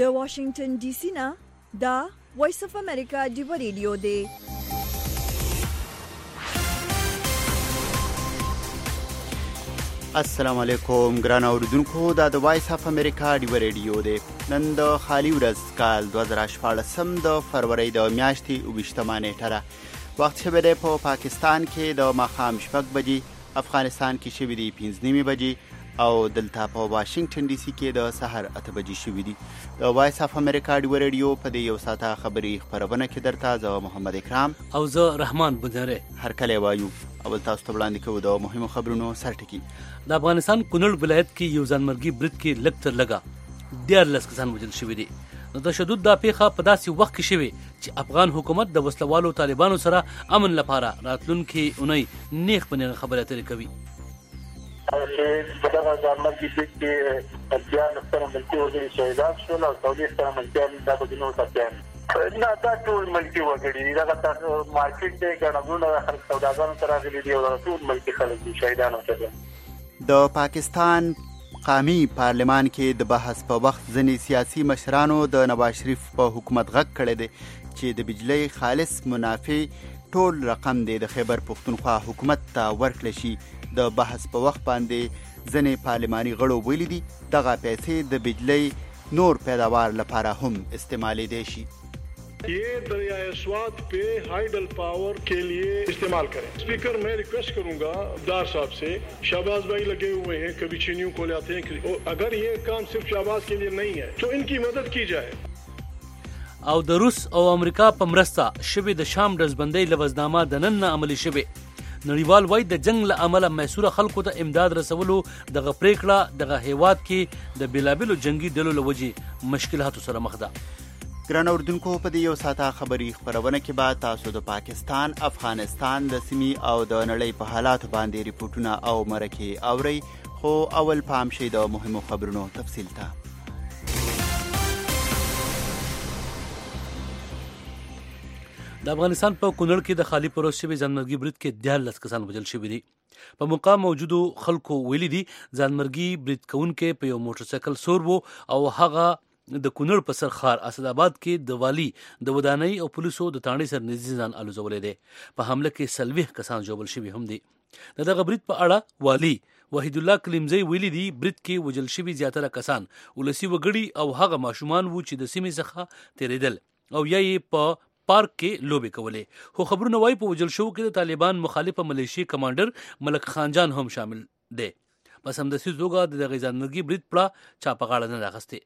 د واشنگټن ډي سي نه دا وایس اف امریکا ډیو ریډیو دی. السلام علیکم ګران اوریدونکو، دا د وایس اف امریکا ډیو ریډیو دی. نن د خالی ورځ کال 2014 د فروری د میاشتې 28 نیټه ده. وخت شوی دی په پاکستان کې د ماښام 6 بجې، افغانستان کې شوی دی 5 بجې او دلته په واشنگټن ډي سي کې د سحر 8 بجې شوی دی. د وایس اف امریکا ډیو ریډیو په دې یو ساعته خبري خبرونه کې درته زه محمد اکرام او زه رحمان بنجره هر کله وایو. اول تاسو ته وړاندې کوو د مهمو خبرونو سرټکی. د افغانستان کونړ ولایت کې یو ځانمرګي برید کې لږ تر لږه 14 کسان وژل شوي دي. د تشدد دا پیښه په داسې وخت کې شوې چې افغان حکومت د وسلوالو طالبانو سره امن لپاره راتلونکي اونۍ نیغ په نیغه خبرې اترې کوي. په دغه ځانمرګي برید کې اتیا نفر ملکي وګړي شهیدان شول او 40 تنه ملکیان د بدینو ساتل. نه دا ټول ملکي وګړي دي. دغه مارکیټ دی، ګڼګونه خلک سوداګانو ته راغلي دي او ټول ملکي خلک دي شهیدان شول. د پاکستان قومي پارلمان کې د بحث په وخت ځینې سیاسي مشرانو د نواز شریف په حکومت غږ کړی دی چې د بجلی خالص منافع ټول رقم دی د خیبر پختونخوا حکومت ته ورکړل شي. د بحث په وخت باندې ځینې پارلماني غړو ویلي دي دغه پیسې د بجلی نور پیداوار لپاره هم استعمالیدای شي. ये दरियाए स्वात पे हाइडल पावर के लिए इस्तेमाल करें. स्पीकर मैं रिक्वेस्ट करूंगा दार साहब से, शहबाज भाई लगे हुए हैं, कभी चीनियों को ले आते हैं, अगर ये काम सिर्फ शहबाज के लिए नहीं है तो इनकी मदद की जाए. او د روس او امریکا په مرسته شوی د شام رزبندۍ لوزنامه د نن عملی شوی. نړیوال وای د جنگ له امله میسوره خلکو ته امداد رسولو دغه پریکړه دغه هیواد کې د بیلابلو جنگي ډلو لوجې مشکلاتو سره مخ ده. ګران اوریدونکو، په دې یو ساعته خبري خبرونه کې به تاسو د پاکستان، افغانستان د سیمې او د نړۍ په حالاتو باندې ریپورتونه او مرکې اورئ. خو اول پام شي د مهمو خبرونو تفصیل ته. د افغانستان په کونړ کې د خالی پروس شوي ځانمرګي برید کې 14 کسان وژل شوي دي. په مقام موجودو خلکو ویلي دي ځانمرګي برید کوونکي په یو موټر سایکل سور وو او هغه د کونړ په سرخار اسداباد کې د والی د ودانۍ او پولیسو د تاڼې سر نږدې ځان الوزولی دی. په حمله کې 40 کسان ژوبل شوي هم دي. د دغه برید په اړه والی وحید الله کلیمزی ویلي دي برید کې وژل شوي زیاتره کسان ولسي وګړي او هغه ماشومان وو چې د سیمې څخه تیریدل او یا یې په پارک کې لوبې کولې. خو خبرونه وایي په وژل شوو کې د طالبان مخالفه ملیشي کمانډر ملک خان جان هم شامل دی. په سمدستي توګه د دغه ځانمرګي برید پړه چا په غاړه نه راغستې.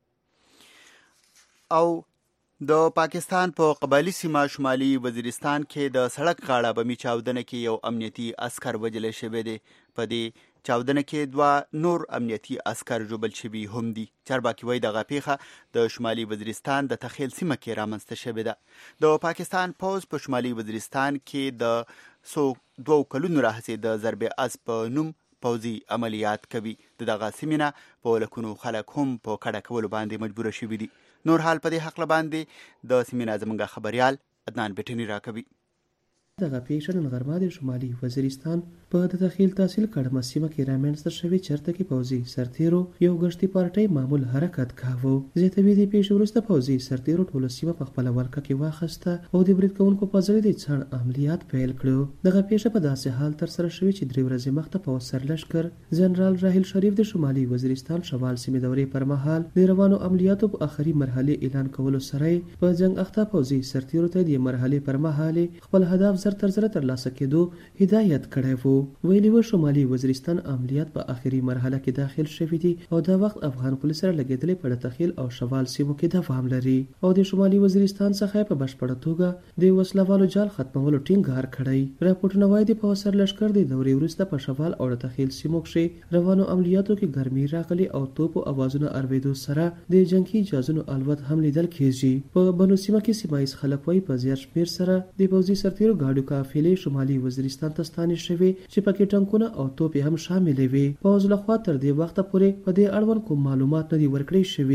او د پاکستان په قبایلی سیمه شمالي وزیرستان کې د سړک غاړه بمي چاودنه کې یو امنیتي عسکر وژل شوی دی. په دې چاودنه کې 2 نور امنیتي عسکر ژوبل شوي هم دي. چارواکي وایي دغه پیښه د شمالي وزیرستان د تخیل سیمه کې رامنځته شوې ده. د پاکستان پوځ په شمالي وزیرستان کې د 2 کلونو راهیسې د ضرب از په نوم پوځي عملیات کوي. دغه سیمه نه په لکونو خلک هم په کډه کولو باندې مجبور شوي دي. نور حال په دې حق باندې د سیمه زمونږ خبريال عدنان بټنی راکوي. دغه پیښه نن غرمه د شمالي وزیرستان په د تخیل تحصیل کړه سیمه کې رامنځته شوې چرته کې پوځي سرتیرو یو غشتي پارټۍ معمول حرکت کاوه. زیاتوي د پیښې وروسته پوځي سرتیرو ټوله سیمه په خپل ورکه کې واخسته او د برید کوونکو په ځای د څړ عملیات پیل کړو. دغه پیښه په داسې حال تر سره شوې چې 3 ورځې مخته پوځ سرلشکر جنرال راحیل شریف د شمالي وزیرستان شمال سیمې دورې پر مهال د روانو عملیاتو په آخري مرحله اعلان کولو سره په جنگ اخته پوځي سرتیرو ته د مرحله پر مهال خپل هدف تر ترلاسه کېدو هدایت کړی وو. ویلي و شمالي وزیرستان عملیات په آخري مرحله کې داخل شوي دي او دا وخت افغان پولیس سره لګېدلې په تخیل او شمال سیمو کې دوام لري او د شمالي وزیرستان څخه په بشپړه توګه د وسلوالو جال ختمولو ټینګار کړی. راپورټونه وایي د پوځ سرلشکر د دورې وروسته په شمال او تخیل سیمو کې روانو عملیاتو کې ګرمي راغلي او توپ او اوازونو اورېدو سره د جنگي جهازونو الوت هم لیدل کېږي. په بنو سیمه کې سیمایي خلک وایي په زیات شمېر سره د پوځي سرتیرو ګاډو قافلې شمالي وزیرستان ته ستانې شوې چې پکې ټانکونه او توپې هم شاملې وي. پوځ لخوا تر دې وخته پورې په دې اړوند کوم معلومات نه دي ورکړل شوي.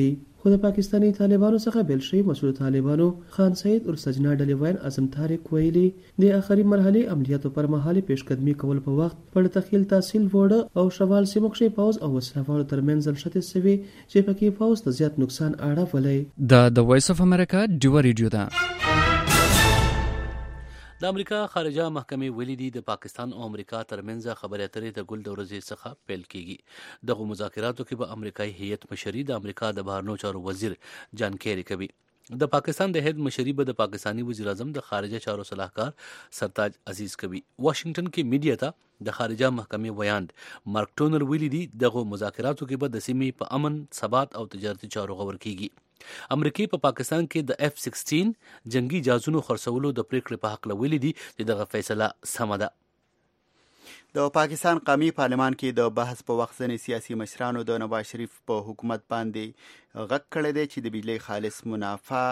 خو د پاکستاني طالبانو څخه بیل شوي مسؤل طالبانو خان سید ارسجنا ډلې وین اعظم طارق ویلي د آخري مرحلې عملیاتو پر مهال پیشقدمي کول په وخت په تخیل تحصیل وړه او شوال سیمو کې پاوز او وسلوالو ترمنځ نښتې سوي چې پکې پاوز ته زیات نقصان اړولی. د وایس اف امریکا ډیو ریډیو ده. د امریکا خارجه محکمې ویلي دي د پاکستان او امریکا ترمنځ خبرې اترې د ګل د ورځې څخه پیل کیږي. دغه مذاکراتو کې به امریکایي هیئت مشري د امریکا د بهرنیو چارو وزیر جان کیری کوي. د پاکستان د هیئت مشري به د پاکستاني وزیر اعظم د خارجه چارو صلاحکار سرتاج عزیز کوي. واشنگټن کې میډیا ته د خارجه محکمې ویاند مارک ټونر ویلي دي دغه مذاکراتو کې به د سیمې په امن، ثبات او تجارتي چارو غور کیږي. امریکای په پاکستان کې د F-16 جنگي جهازونو خرڅولو د پریکړې په حق ویلي دي چې دغه فیصله سمه ده. د پاکستان قومي پارلمان کې د بحث په وخت ځینې سیاسي مشرانو د نواز شریف په حکومت باندې غږ کړی دی چې د بجلی خالص منافع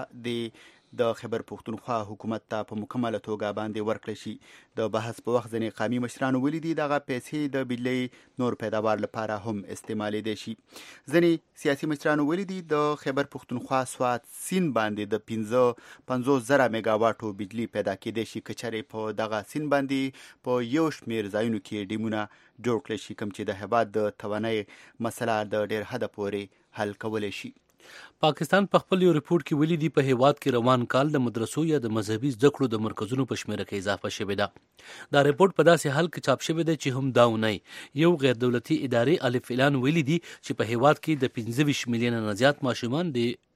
د خیبر پختونخوا حکومت ته په مکمله توګه باندې ورکړل شي. د بحث په وخت ځینې قومي مشرانو ویلي دي دغه پیسې د بجلی نور پیداوار لپاره هم استعمالیدای شي. ځینې سیاسي مشرانو ویلي دي د خیبر پختونخوا سوات سیند باندې د 50,000 میگاواټو بجلی پیدا کېدای شي که چېرې په دغه سیند باندې په یو شمېر ځایونو کې ډیمونه جوړ کړل شي کوم چې د هېواد د توانایي مسله د ډېر حده پورې حل کولی شي. پاکستان په خپل یو ریپورت کې ویلي دي په هیواد کې روان کال د مدرسو یا د مذهبي زده کړو د مرکزونو په شمیره کې اضافه شوې ده. دا ریپورت په داسې حال کې چاپ شوی دی چې هم دا ونه یو غیر دولتي ادارې الف اعلان ویلي دي چې په هیواد کې د 25 میلیونه نه زیات ماشومان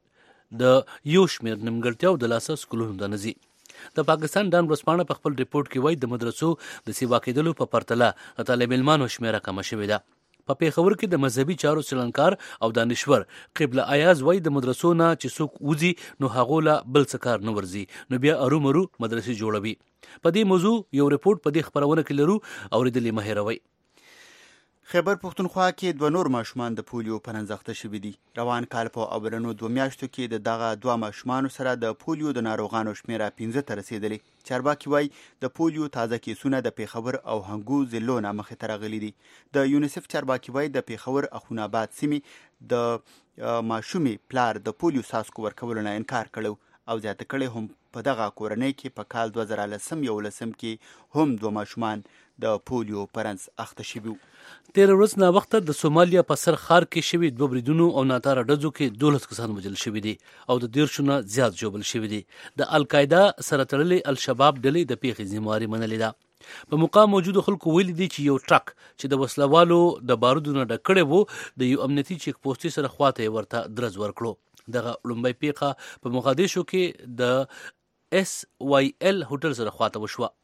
د یو شمیر نیمګړتیاو د لاسه سکولونو ته نه ځي. د پاکستان ډان ورځپاڼه په خپل ریپورت کې وایي د مدرسو د سیوا کېدلو په پرتله طالب علمانو شمیره کمه شوې ده. په پیښور کې د مذهبي چارو څلنکار او دانشور قبله ایاز وایي د مدرسو نه چې څوک وځي نو هغو له بل څه کار نه ورځي نو بیا ارومرو مدرسې جوړوي. په دې موضوع یو ریپورت په دې خپرونه کې لرو اورېدلې مه هېروئ. خیبر پختونخوا کې 2 نور ماشومان د پولیو په ننځخته شوي دي. روان کال په اولنو 2 میاشتو کې د دغه 2 ماشومانو سره د پولیو د ناروغانو شمیره 15 ته رسیدلې. چارواکي وایي د پولیو تازه کیسونه د پیښور او هنګو ضلعو نه مخې ته راغلي دي. د یونیسف چارواکي وایي د پیښور اخوناباد سیمې د ماشومې پلار د پولیو څاڅکو ورکولو نه انکار کړو او زیاته کړی هم په دغه کورنۍ کې په کال 2011 کې هم 2 ماشومان د پولیو پرنس اخته شوي. تیر ورځ نا وخته د سومالیا په سر خار کې شوي 2 بریدونو او ناتاره ډزو کې 12 کسان وژل شوي دي او د 13 نه زیات ژوبل شوي دي. د القاعده سره تړلې الشباب ډلې د پیښې ذمہواري منلې ده. په مقام موجودو خلکو ویلي دي چې یو ټرک چې د وسلوالو د بارودو نه ډک کړی وو د یو امنیتي چیک پوسټي سره خواته ورته درز ورکړو. دغه لومړی پیښه په مقدشو کې د SYL هوټل سره خواته وشوه.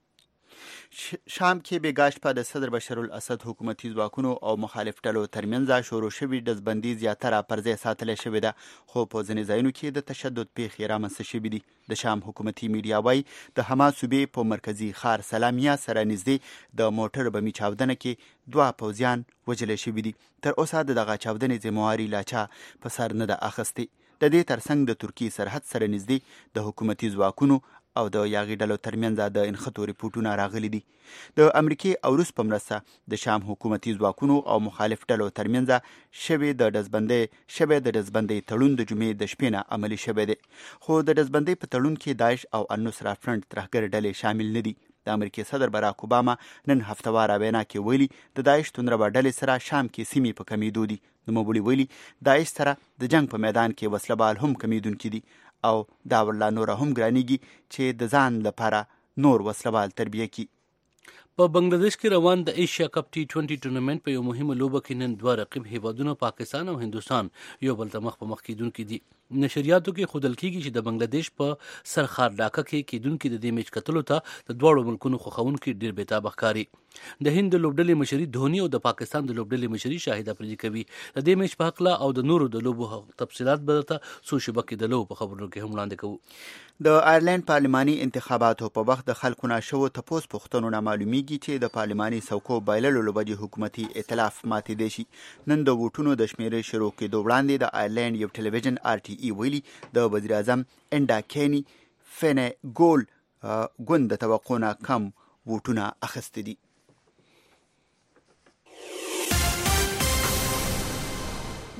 شام کې بېګا شپه د صدر بشر الاسد حکومتي ځواکونو او مخالف ډلو ترمنځ شروع شوي ډزبندي زیاتره پر ځای ساتلی شوې ده خو په ځینې ځایونو کې د تشدد پیښې رامنځته شوي دي. د شام حکومتي میډیا وایي د حما صوبې په مرکزي ښار سلامیه سره نږدې د موټر بمي چاودنه کې 2 پوځیان وژلی شوي دي. تر اوسه دغه چاودنې ذمہواري لا چا په سر نه ده اخیستې. د دې ترڅنګ د ترکیې سرحد سره نږدې د حکومتي ځواکونو او د یاغي ډلو ترمنځ د انخطو ریپورټونه راغلي دي. د امریکای او روس په مرسته د شام حکومتي ځواکونو او مخالف ډلو ترمنځ شوی د ډزبندۍ تړون د جمعې د شپې نه عملي شوی دی. خو د ډزبندۍ په تړون کې داعش او النصره فرنټ ترهګر ډلې شامل نه دي. د امریکای صدر باراک اوباما نن هفتواره وینا کې ویلي د داعش توندربه ډلې سره شام کې سیمې په کمیدو دي. نوموړي ویلي داعش سره د جنگ په میدان کې وسلبال هم کمیدونکي دي او دا ورلا نوره هم ګرانیږي چې د ځان لپاره نور وسلوال تربیه کړي. په بنگلاديش کې روان د ایشیا کپ T20 ټورنمنت په یو مهمه لوبه کې نن 2 رقیب هیوادونو پاکستان او هندوستان یو بل ته مخ په مخ کیدونکي دي. نشریاتو کې خودل کیږي چې د بنگلاديش په سرخار ډاکه کې کیدونکي د دې میچ کتلو ته د دوړو ملکونو خوښونکي ډیر بېتاب ښکاري. د هند د لوبډلې مشري دھونی او د پاکستان د لوبډلې مشري شاهد افریدي کوي. د دې میچ په حق او د نورو د لوبو تفصيلات به ته سو شبکې د لوب په خبرونو کې هم وړاندې کوو. د آیرلند پارلماني انتخاباتو په وخت د خلکو نه شوو تپوس پوښتنو نه معلومیږي چې د پارلماني څوکو بایللو لوبدي حکومتي ائتلاف ماتې دی شي. نن د ووټونو د شمیرې شروع کېدو وړاندې د آیرلند یو ټلویزیون RTE ویلي د وزیر اعظم انډا کینی فنه ګول ګوند د توقع نه کم ووټونه اخیستي دي.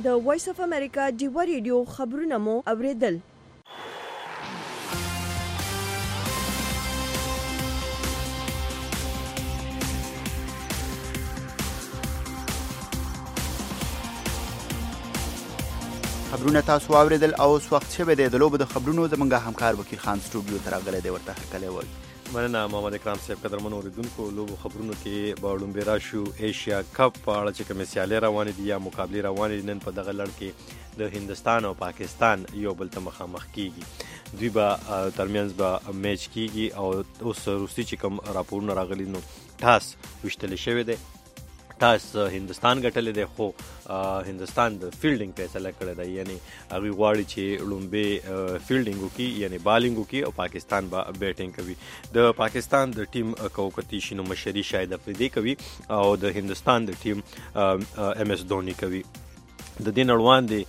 د وایس اف امریکا ډیوا ریډیو خبرونه مو اوریدل. خبرونه تاسو واوریدل او اوس وخت شوی دی د لوبو د خبرونو زمونږ همکار وکیل خان سټوډیو ته راغلی دی، ورته هرکلی وایي. مننه محمد اکرام صاحب. قدرمنو اوریدونکو، لوبو خبرونو کې به لومړی راشو ایشیا کپ په اړه چې کومې سیالۍ روانې دي یا مقابلې روانې دي. نن په دغه لړ کې د هندوستان او پاکستان یو بل ته مخامخ کیږي. دوی به ترمنځ به میچ کیږي او اوس وروستي چې کوم راپورونه راغلي نو ټاس ویشتلی شوی دی. ټاس هندوستان ګټلی دی، خو هندوستان د فیلډینګ فیصله کړې ده، یعنی هغوی غواړي چې لومړی فیلډینګ وکړي یعنی بالینګ وکړي او پاکستان به بیټینګ کوي. د پاکستان د ټیم کوکتی شي نو مشري شاید افریدي کوي او د هندوستان د ټیم ایم ایس دھونی کوي. د دې نړوان دی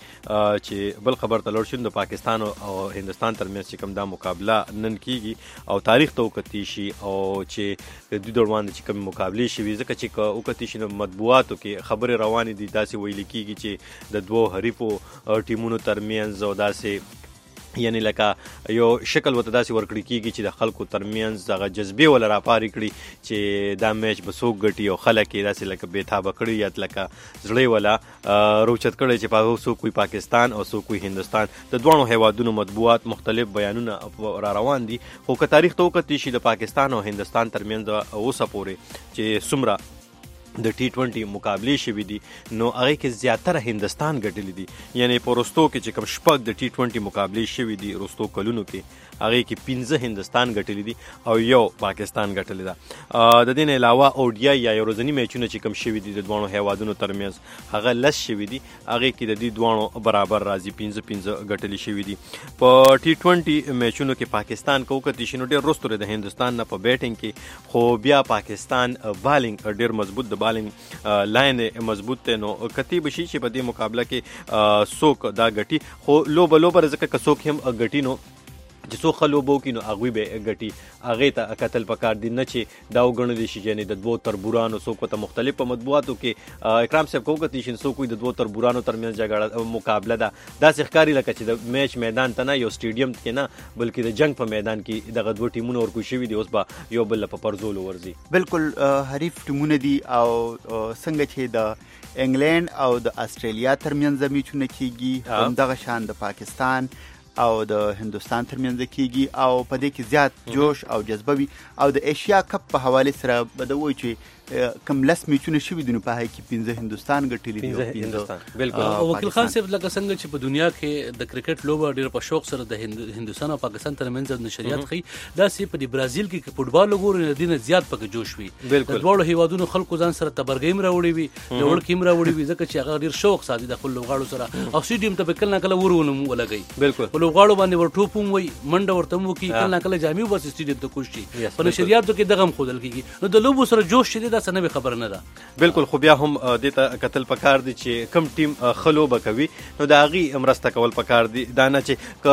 چې بل خبر ته لوړ شو، د پاکستان او هندوستان ترمنځ چې کوم دا مقابله نن کیږي او تاریخ ته وکتی شي او چې د دوی نړوان دی چې کوم مقابلې شوي، ځکه چې وکتی شي نو مطبوعاتو کې خبرې روانې دي، داسې ویل کیږي چې د دوو حریفو ټیمونو ترمنځ او داسې یعنی لکه یو شکل ورته داسې ورکړی کیږي چې د خلکو ترمنځ هغه جذبې ولا راپارې کړي چې دا میچ به څوک ګټي او خلک یې داسې لکه بېتابه کړي یا لکه زړه ولا روچت کړی چې په څوک وي پاکستان او څوک وي هندوستان. د دواړو هیوادونو مطبوعات مختلف بیانونه را روان دي، خو که تاریخ ته وکتي شي د پاکستان او هندوستان ترمنځ اوسه پورې چې څومره د T20 مقابلې شوي دي نو هغې کې زیاتره هندوستان ګټلی دي. یعنی په وروستو کې چې کوم شپږ د T20 مقابلې شوي دي وروستو کلونو کې، هغې کې 15 هندوستان ګټلی دي او یو پاکستان ګټلی ده. د دې نه علاوه اوډیا یا یو ورځني میچونه چې کوم شوي دي د دواړو هیوادونو ترمنځ هغه 10 شوي دي، هغې کې د دې دواړو برابر راځي 15 ګټلی شوي دي. په T20 میچونو کې پاکستان که وکتي شي نو ډېر وروستو د هندوستان نه په بیټینګ کې، خو بیا پاکستان بالینګ ډېر مضبوط، د بالینګ لاین مضبوط دی. نو کتی بشي چې په دې مقابله کې څوک دا ګټي، خو لوبه ځکه که څوک هم ګټي نو چې څو ښه لوبه وکړي نو هغوی به ګټي. هغې ته کتل پکار دي، نه چې دا وګڼلی شي یعنې د دوو تربورانو څوک ورته مختلف په مطبوعاتو کې اکرام صاحب که وکتلی شي څوک وي د دوو تربورانو ترمنځ جګړه مقابله ده، داسې ښکاري لکه چې د میچ میدان ته نه، یو سټیډیم کې نه، بلکې د جنګ په میدان کې دغه دوه ټیمونه ورکوي شوي دي، اوس به یو بل په پرزولو ورځي. بالکل حریف ټیمونه دي او څنګه چې د انګلینډ او د استرالیا ترمنځ میچونه کیږي، همدغه شان د پاکستان او د هندوستان ترمنځ کیږي او په دې کې زیات جوش او جذبه وي. او د ایشیا کپ په حواله سره به دا وایي چې کم 10 میچونه شوي دي نو په هغې کې 15 هندوستان ګټلي دي. بالکل وکیل خان صاحب، لکه څنګه چې په دنیا کې د کرکټ لوبه ډېر په شوق سره د هندوستان او پاکستان ترمنځ نشریات ښیي، داسې په برازیل کې فوټبال وګورئ نو دې نه زیات پکې جوش وي. د دواړو هیوادونو خلکو ځان سره تبرګۍ هم راوړې وي، لوړکۍ هم راوړې وي، ځکه چې هغه ډېر شوق ساتي د خپل لوبغاړو سره او سټیډیم ته به کله نه کله ولګوي. بالکل په لوبغاړو باندې ورټوپ هم وایي، منډه ورته هم وکړي، کله نه کله جامې وباسي سټیډیم ته کوز شي. په نشریاتو کې دغه هم ښودل کېږي. نو د لوبو سره جوش چې دی دا څه نوې خبره نه ده. بالکل، خو بیا هم دې ته کتل پکار دي چې کم ټیم ښه لوبه کوي نو د هغې مرسته کول پکار دي، دا نه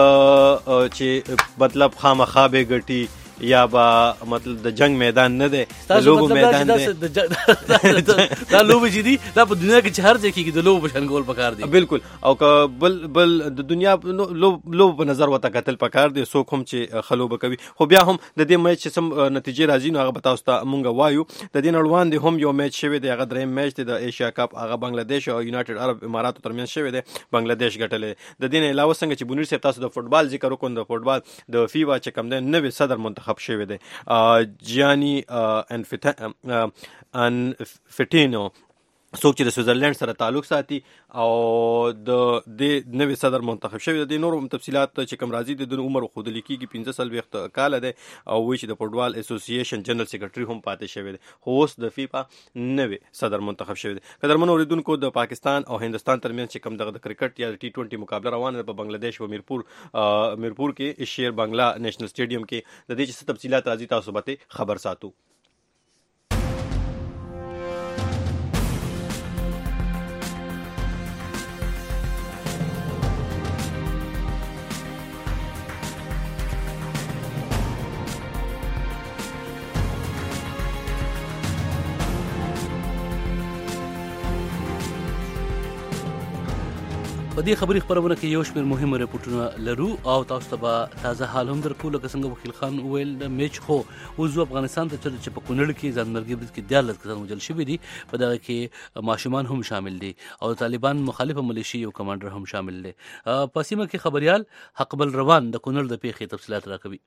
چې مطلب خامخا به ګټي یا به مطلب د جنگ میدان نه دی، د لوبو میدان دی. دا لوبې چې دي دا په دنیا کې چې هر ځای کېږي د لوبو په شان کول پکار دي. بالکل، او که بل د دنیا لوبو په نظر ورته کتل پکار دي، څوک هم چې ښه لوبه کوي. خو بیا هم د دې میچ چې سم نتیجې راځي نو هغه به تاسو ته مونږ وایو. د دې نه وړاندې هم یو میچ شوی دی، هغه دریم میچ دی د ایشیا کپ، هغه بنګلادیش او یونایټډ عرب اماراتو ترمنځ شوی دی، بنګلادیش ګټلی. د دې نه علاوه څنګه چې بونیر صاحب تاسو د فوټبال ذکر وکړو، د فوټبال د فیفا چې کوم دی نوی صدر منتخب شوی دی، جیانی انفټینو، څوک چې د سویزرلینډ سره تعلق ساتي او د دې نوی صدر منتخب شوی دی. نور تفصیلات چې کوم راځي د عمر ښودل کېږي 45 کاله دی او وایي چې د فوټبال اسوسییشن جنرال سیکرټري هم پاتې شوی دی، خو اوس د فیفا نوی صدر منتخب شوی دی. قدرمنو اوریدونکو، د پاکستان او هندوستان ترمنځ چې کوم دغه د کرکټ یا د T20 مقابله روانه ده په بنگلادیش و میرپور کې شیر بنگلا نیشنل سټیډیم کې، د دې چې څه تفصیلات راځي تاسو به خبر ساتو. په دې خبري خبرونه کې یو شمېر مهم رپورټونه لرو او تاسو ته به تازه حال هم درکو. لکه څنګه وکیل خان وویل د میچ خو وزو افغانستان ته چې په کونړ کې ځانمرګي برید کې 14 کسان وژل شوي دي. په دغه کې ماشومان هم شامل دي او طالبان مخالفه ملیشي او کمانډر هم شامل دي. په سیمه کې خبريال حقبل روان د کونړ د پیښې تفصیلات راکوي.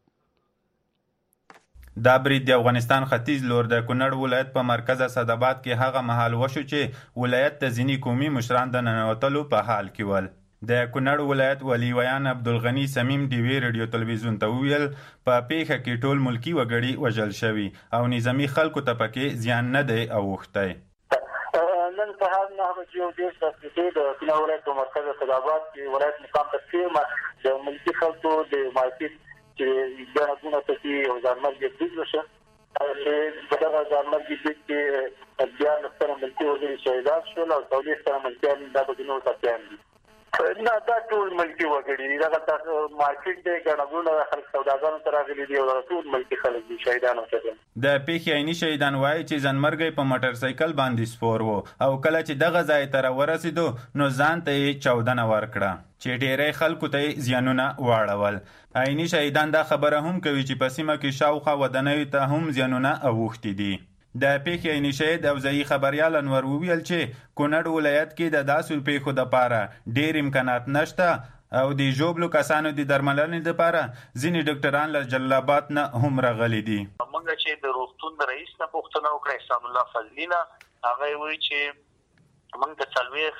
دا برید د افغانستان ختیځ لور د کونړ ولایت په مرکز اسداباد کې هغه مهال وشو چې ولایت ته ځینی قومي مشران د ننوتلو په حال کې ول. د کونړ ولایت ولی ویان عبدالغنی سمیم ډیوی رادیو تلویزیون ته ویل په پیښه کې ټول ملکی وګړي وژل شوي او نظامی خلکو ته پکې زیان نه دی اوښتی. نن سهار 9:10 دقیقې د کونړ ولایت په مرکز اسداباد کې ولایت مقام ته تیرمه د ملکی خلکو د مارکیټ چې ګڼه ته یو ځانمرګي برید وشو. په دغه ځانمرګي برید کې 14 ملکي وګړي شهیدان شول او 40 ملکیان د بدنونو ټپیان دي. نه دا ټول ملکي وګړي دي. دغه مارکیټ دی ګڼه خلک سوداګانو ته راغلي دي او ټول ملکي خلک دي شهیدان شول. د پیښې عیني شهیدان وایي چې ځانمرګي په موټر سایکل باندې سپور وو او کله چې دغه ځای ته ورسېدو نو ځان ته یې چاودنه ورکړه چې ډېری خلکو ته زیانونه واړول. عیني شهیدان دا خبره هم کوي چې په سیمه کې شاوخوا ودانیو ته هم زیانونه اوښتي دي. د پیښې عیني شهید او ځایي خبریال انور وویل چې کونړ ولایت کې د داسې پیښو دپاره ډېر امکانات نشته او د ژوبلو کسانو د درملنې دپاره ځینې ډاکټران له جلال آباد نه هم راغلي دي. موږ چې د روغتون د رئیس نه پوښتنه وکړه احسان الله فضلي نه، هغه یې وایي چې موږ د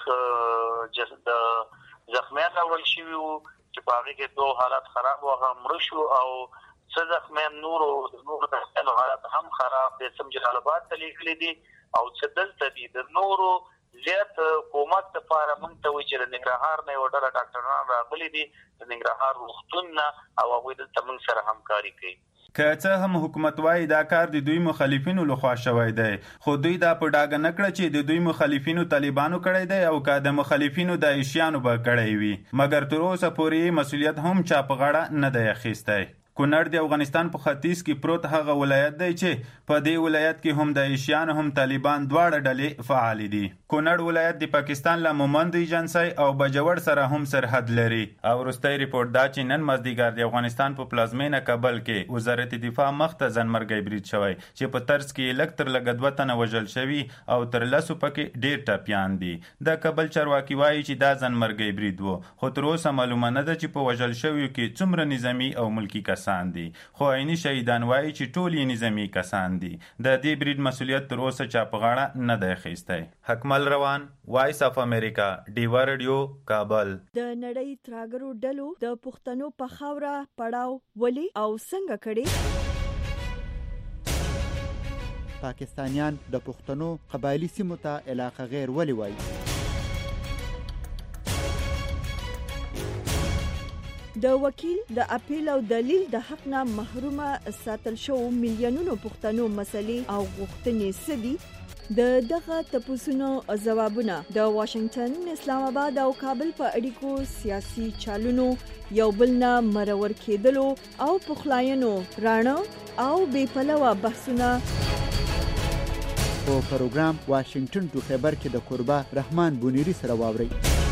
40 د زخمیان راوړل شوي وو چې په هغې کې 2 حالات خراب و، هغه مړه شو او څه زخمیان نورو د حالات هم خراب دي، سم جلال آباد ته لیږلي دي او څه دلته دي. د نورو زیات کومک دپاره موږ ته وایي چې د ننګرهار نه یوه ډله ډاکټران راغلي دي د ننګرهار روغتون نه او هغوی دلته موږ سره همکاري کوي. که څه هم حکومت وایي دا کار د دوی مخالفینو لخوا شوی دی، خو دوی دا په ډاګه نه کړه چې د دوی مخالفینو طالبانو کړی دی او که د مخالفینو داعشیانو به کړی وي، مګر تر اوسه پورې مسؤلیت هم چا په غاړه نه دی اخیستی. کونړ د افغانستان په ختیځ کې پروت هغه ولایت دی چې په دې ولایت کې هم داعشیان هم طالبان دواړه ډلې فعال دي. کونړ ولایت د پاکستان له مومند ایجنسی او بجوړ سره هم سرحد لري او وروستی ریپورت دا چې نن مازدیګر د افغانستان په پلازمینه کابل کې وزارت دفاع مخ ته ځانمرګی برید شوی چې په طرز کې لږ تر لږه 2 تنه وژل شوي او تر 10 پکې ډېر ټپیان دي. د کابل چارواکي وایي چې دا ځانمرګی برید و، خو تر اوسه معلومه نه ده چې په وژل شویو کې څومره نظامي او ملکي کسان دي، خو عیني شهیدان وایي چې ټول یې نظامي کسان دي. د دې برید مسؤلیت تر اوسه چا په غاړه نه دی اخیستی. حکمل روان، وایس اف امریکا، ډیوا رادیو، کابل. د نړۍ تراګرو ډلو د پښتنو په خاوره پړاو ولې او څنګه کړي؟ پاکستانیان د پښتنو قبایلی سیمو ته علاقه غیر ولې وایي؟ د وکیل د اپیل او دلیل د حق نه محرومه ساتل شو میلیونونو پښتنو مسلې او غوښتنې سدي. د دغه تپوسونو ځوابونه د واشنگټن، اسلام آباد او کابل په اړیکو سیاسي چالونو یو بل نه مرور کېدلو او پخلاینو راڼه او بې پلوه بحثونه په پروګرام واشنگټن ټو خیبر کې د قربا رحمان بونیری سره واورئ.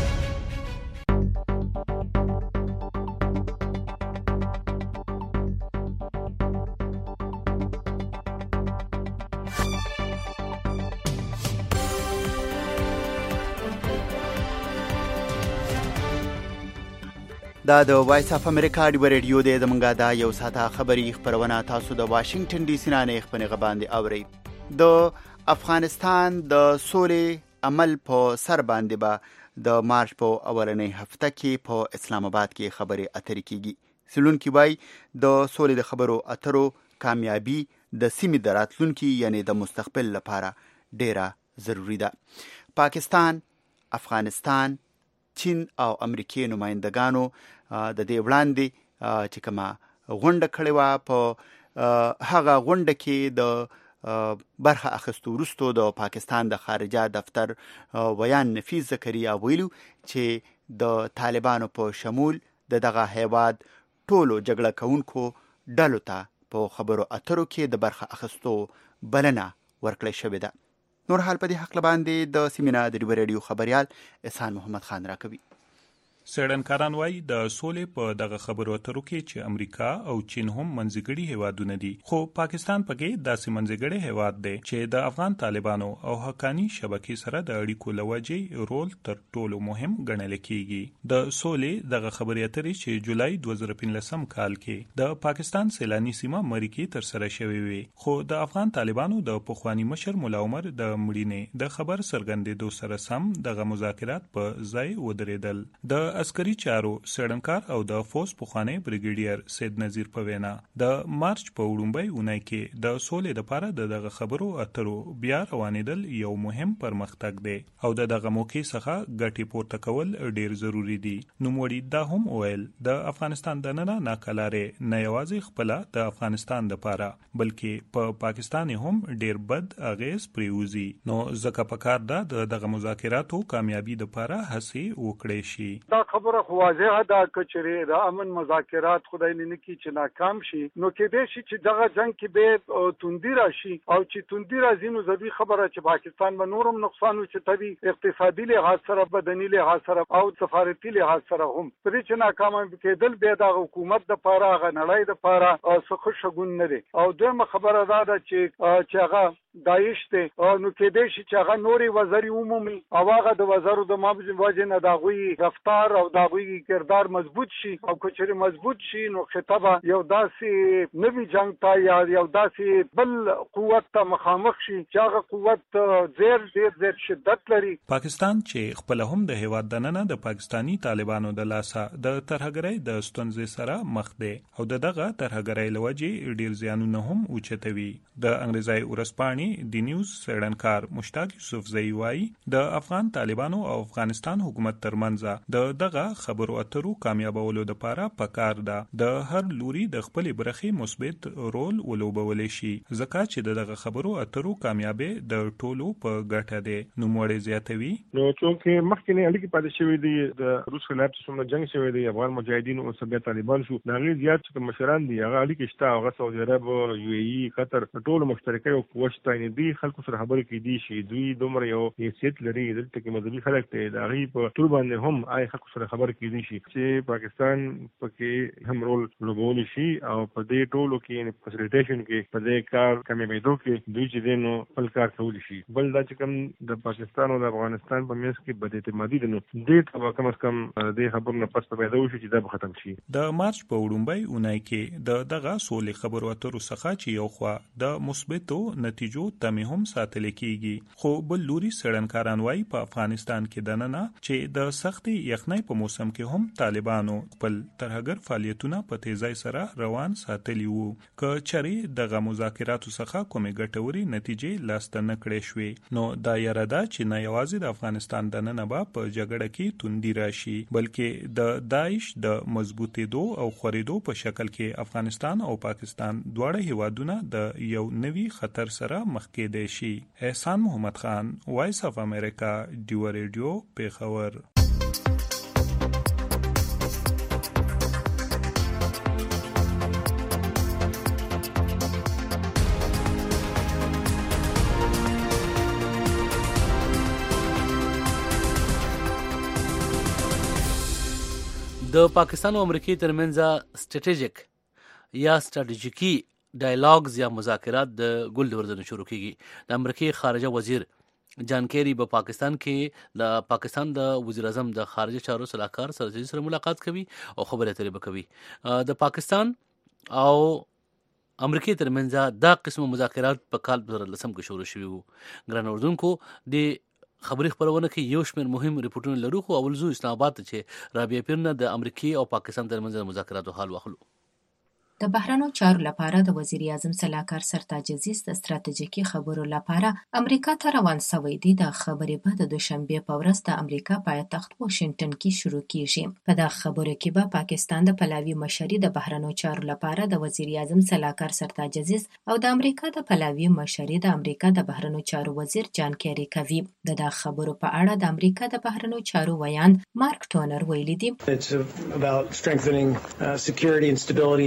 دا د وایس اف امریکا ډیو رادیو دی. زمونږه دا یو ساعته خبري خبرونه تاسو د واشنگټن ډي سي نه خبرونه باندې اورئ. د افغانستان د سولې عمل په سر باندې به د مارچ په اولنۍ هفته کې په اسلام آباد کې خبري اترې کیږي. سلونکي وای د سولې د خبرو اترو کامیابی د سیمې د راتلونکي یعنی د مستقبل لپاره ډیره ضروری ده. پاکستان، افغانستان، چین او امریکای نمائندگانو د دې وړاندې چې کومه غونډه کړې وه په هغه غونډه کې د برخه اخیستو وروسته د پاکستان د خارجه دفتر ویان نفیس زکریا ویلو چې د طالبانو په شمول دغه هیواد ټولو جګړه کوونکو ډلو ته په خبرو اترو کې د برخه اخیستو بلنه ورکړې شوې ده. نور حال په دې حق باندې د سیمینار د ډیو رادیو خبريال احسان محمد خان راکوي. سړنکاران وایي د سولې په دغه خبرو اترو کې چې امریکا او چین هم منځګړي هیوادونه دي، خو پاکستان پکې داسې منځګړي هیواد دی چې د افغان طالبانو او حقانی شبکې سره د اړیکو لوجې رول تر ټولو مهم ګڼل کیږي. د سولې دغه خبرې اترې چې جولای 2015 کال کې د پاکستان سیلاني سیمه مری کې تر سره شوې وي، خو د افغان طالبانو د پخوانی مشر مولا عمر د مړینې د خبر څرګندېدو سره سم دغه مذاکرات په ځای ودرېدل. د عسکري چارو سړنکار او د فوز پخوانی بریګیډیر سید نذیر په وینا د مارچ په وړومبۍ اونۍ کې د سولې لپاره دغه خبرو اترو بیا روانېدل یو مهم پرمختګ دی او دغه موقع څخه ګټې پورته کول ډیر ضروری دي. نوموړي دا هم ویل د افغانستان دننه ناکلارې نه یوازې خپل د افغانستان لپاره بلکې په پاکستان هم ډیر بد اغیز پریوزي، نو ځکه پکار ده دغه مذاکراتو کامیابی لپاره هڅې وکړي شي. خبره خو واضحه ده چې د امن مذاکرات خدای نه کی چې ناکام شي، نو کې دې شي چې دغه جنگ کې به توندی راشي او چې توندی راځي نو ځدی خبره چې پاکستان به نورم نقصان وچ تبي اقتصادي لحاظ سره، بدني لحاظ سره او سفارتي لحاظ سره هم پرې چې ناکام کېدل به د حکومت د پاره غنړای د پاره څه شګون نه دي. او دغه خبره ده چې هغه داعش ته نو کې دې شي چې هغه نوري وزیر عمومي او هغه د وزارو د مابجن واجنه دغوی رفتار او دغوی کردار مضبوط شي او کچري مضبوط شي نو خطابه یو داسې نوی جنگ ته یا یو داسې بل قوت ته مخامخ شي چې هغه قوت زیر شدت لري. پاکستان چې خپل هم د هیواد دننه د پاکستانی طالبانو د لاسه د ترهګرۍ د ستونزې سره مخ دی او دغه ترهګرۍ لوجې ډیر زیانونه هم اوچتوي. د انګریزي ورسپانې د نیوز سړنکار مشتاق یوسفزئی وایي د افغان طالبانو او افغانستان حکومت ترمنځ دغه خبرو اترو کامیابولو لپاره پکار ده د هر لوري د خپل برخې مثبت رول ولوبول شي، ځکه چې دغه خبرو اترو کامیابی د ټولو په ګټه ده. نو موږ زیاتوي نو چې مخکې اړیکې پاتې شوې دي د روس خلاف څومره جنگ شوی دی، افغان مجاهدین او سبا طالبان شو د هغې زیات چې مشران دي هغه اړیکې شته، هغه سعودي عرب، یو ای قطر ټول مشترکه او قوت نه دي خلکو سره خبرې کوي شي دوی دومره یو حیثیت لري دلته کې مذهبي خلک ته د هغې په ټول باندې هم آی خلکو سره خبرې کوي شي چې پاکستان پکې هم رول لوبولی شي او په دې ټولو کې فسیلیټیشن کې په دې کار کامیابېدو کې دوی چې دی نو خپل کار کولی شي. بل دا چې کوم د پاکستان او د افغانستان په منځ کې بد اعتمادي ده نو دې ته به کم از کم دې خبرو نه پس پیدا وشي چې دا به ختم شي. د مارچ په وړومبۍ اونۍ کې دغه سولې خبرو اترو څخه چې یو خوا د مثبتو نتیجو تمه هم ساتل کیږي، خو بل لوري سړنکاران وایي په افغانستان کې دننه چې د سختي یخنۍ په موسم کې هم طالبانو خپل ترهګر فعالیتونه په تیزی سره روان ساتلی وو، که چېرې دغه مذاکراتو څخه کومې ګټوري نتیجې لاسته نه کړې شوې نو دا یاره ده چې نه یوازې د افغانستان دننه به په جګړه کې توندي راشي بلکې د داعش د مضبوطېدو او خورېدو په شکل کې افغانستان او پاکستان دواړه هیوادونه د یو نوي خطر سره مخ کېدای شي. احسان محمد خان، وایس اف امریکا، ډیو ریډیو، پیښور. د پاکستان او امریکای ترمنځ ستراتیژیکي ډایلاګز یا مذاکرات د ګل د ورځې شروع کیږي. د امریکای خارجه وزیر جان کیری په پاکستان کې د پاکستان د وزیر اعظم د خارجه چارو صلاحکار سره ملاقات کوي او خبرې اترې کوي. د پاکستان او امریکای ترمنځ دا قسم مذاکرات په کال 2010 کې شروع شوي وو. ګران اردوونکو د خبري خبرونه کې یو شمېر مهم ریپورتونه لرو، خو اول زو اسلام آباد چې رابعه پیرنه د امریکای او پاکستان ترمنځ مذاکراتو حال واخلو. د بهرنیو چارو لپاره د وزیر اعظم سلاکار سرتاج عزیز د ستراتیژیکي خبرو لپاره امریکا ته روان شوی دی. د خبرې به د دوشنبه په ورځ د امریکا پایتخت واشنگټن کې شروع کیږي. په دغه خبرو کې به پاکستان د پلاوي مشري د بهرنیو چارو لپاره د وزیر اعظم سلاکار سرتاج عزیز او د امریکا د پلاوي مشري د امریکا د بهرنیو چارو وزیر جان کیری کوي. د خبرو په اړه د امریکا د بهرنیو چارو ویاند مارک ټونر ویلي دی: It's about strengthening security and stability in the region.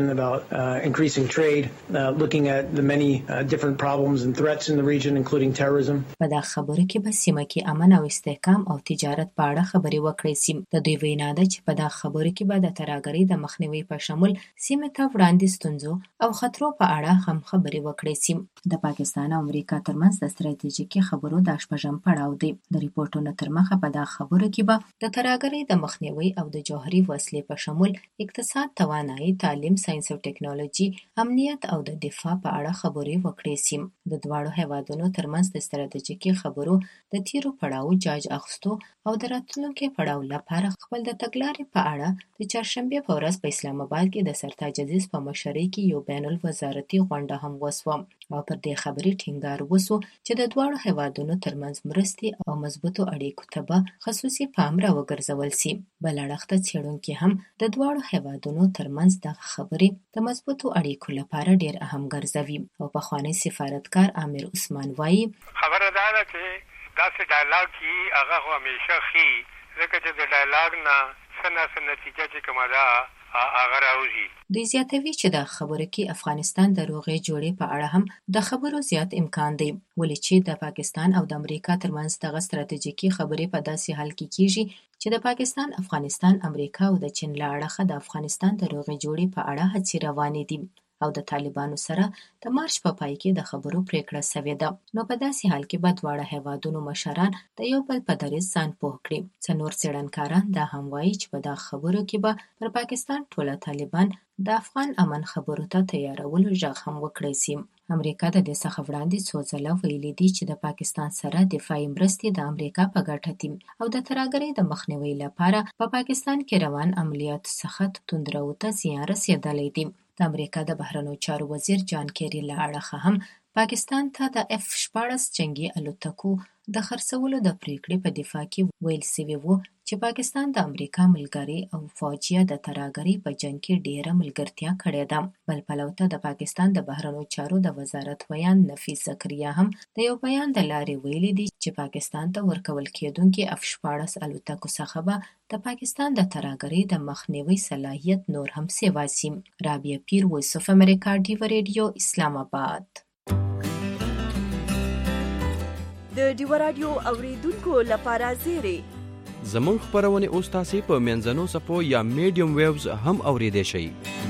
region, about increasing trade, looking at the many different problems and threats in the region, including terrorism. په دا خبرو کې به سیمه کې امن او استحکام او تجارت په اړه خبرې وکړي سي. د دوی وینا ده چې په دا خبرو کې به د ترهګرۍ د مخنیوي په شمول سیمه ته وړاندې ستونزو او خطرو په اړه هم خبرې وکړي سي. د پاکستان او امریکا ترمنځ د ستراتیژیکي خبرو د شپږم پړاو دی. د ریپورتونو تر مخه په دا خبرو کې به د ترهګرۍ د مخنیوي او د جوهري وسلې په شمول اقتصاد، توانایي، تعلیم، ساينس او ټکنالوژي، امنیت او د دفاع په اړه خبرې وکړي سي. د دواړو هیوادونو ترمنځ د ستراتیژیکي خبرو د تیرو پړاو جاج اخستو او د راتلونکي پړاو لپاره خپل د تګلارې په اړه د چهارشنبه په ورځ په اسلام آباد کې د سرتاج عزیز په مشرۍ کې یو بین الوزارتي غونډه هم وسوه او پر دې خبرې ټینګار وسو چې د دواړو هیوادونو ترمنځ مرستې او مضبوطو اړیکو ته به خصوصي پام راوګرځول سي. بل اړخ ته څېړونکي هم د دواړو هیوادونو ترمنځ دغه خبرې د مضبوطو اړیکو لپاره ډېر اهم ګرځوي او پخوانی سفارتکار عامر عثمان وایي خبره دا ده چې داسې ډایلاګ چې هغه خو همیشه ښي، ځکه چې د ډایلاګ نه څه نه څه نتیجه چې کومه ده هغه راوځي. دوی زیاتوي چې د خبرو کې افغانستان د روغې جوړې په اړه هم د خبرو زیات امکان دی، ولې چې د پاکستان او د امریکا ترمنځ دغه ستراتیژیکي خبرې په داسې حال کې کیږي چې د پاکستان، افغانستان، امریکا او د چین له اړخه د افغانستان د روغې جوړې په اړه هڅې روانې دي او د طالبانو سره د مارچ په پای کې د خبرو پریکړه شوې ده. نو په داسې حال کې به دواړه هیوادونو مشران د یو بل په دریځ ځان پوه کړي. څه نور څېړنکاران دا هم وایي چې په دغه خبرو کې به پر پاکستان ټوله طالبان د افغان امن خبرو ته تیارولو غږ هم وکړی سي. امریکا د دې څخه وړاندې څو ځله ویلي دي چې د پاکستان سره دفاعي مرستې د امریکا په ګټه دي او د ترهګرۍ د مخنیوي لپاره په پاکستان کې روان عملیاتو څخه توندرو ته زیان رسېدلی دی. د امریکا د بهرنیو چارو وزیر جان کیری له اړخه هم پاکستان ته د F-14 جنگي الوتکو د خرڅولو د پریکړې په دفاع کې ویل سوي وو چې پاکستان د امریکا ملګری او فوجیه د ترهګرۍ په جنګ کې ډیره ملګرتیا کړې ده. بل پلو ته د پاکستان د بهرنیو چارو د وزارت ویان نفیس زکریا هم د یو بیان د لارې ویلي دي چې پاکستان ته ورکول کېدونکي F-14 الوتکو څخه به د پاکستان د ترهګرۍ د مخنیوي صلاحیت نور هم سیوا سي. رابعه پیر، وایس اف امریکا، ډیو ریډیو، اسلام آباد. د ډیو رادیو اوریدونکو لپاره زیری زموږ خبرونه اوس تاسو په منځنو صفو یا میډیم ویوز هم اوریدئ شئ.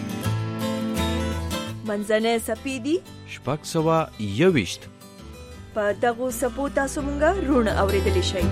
منځنۍ صفې دي 621 په دغه صفو تاسو مونږه رونه اوریدلی شئ.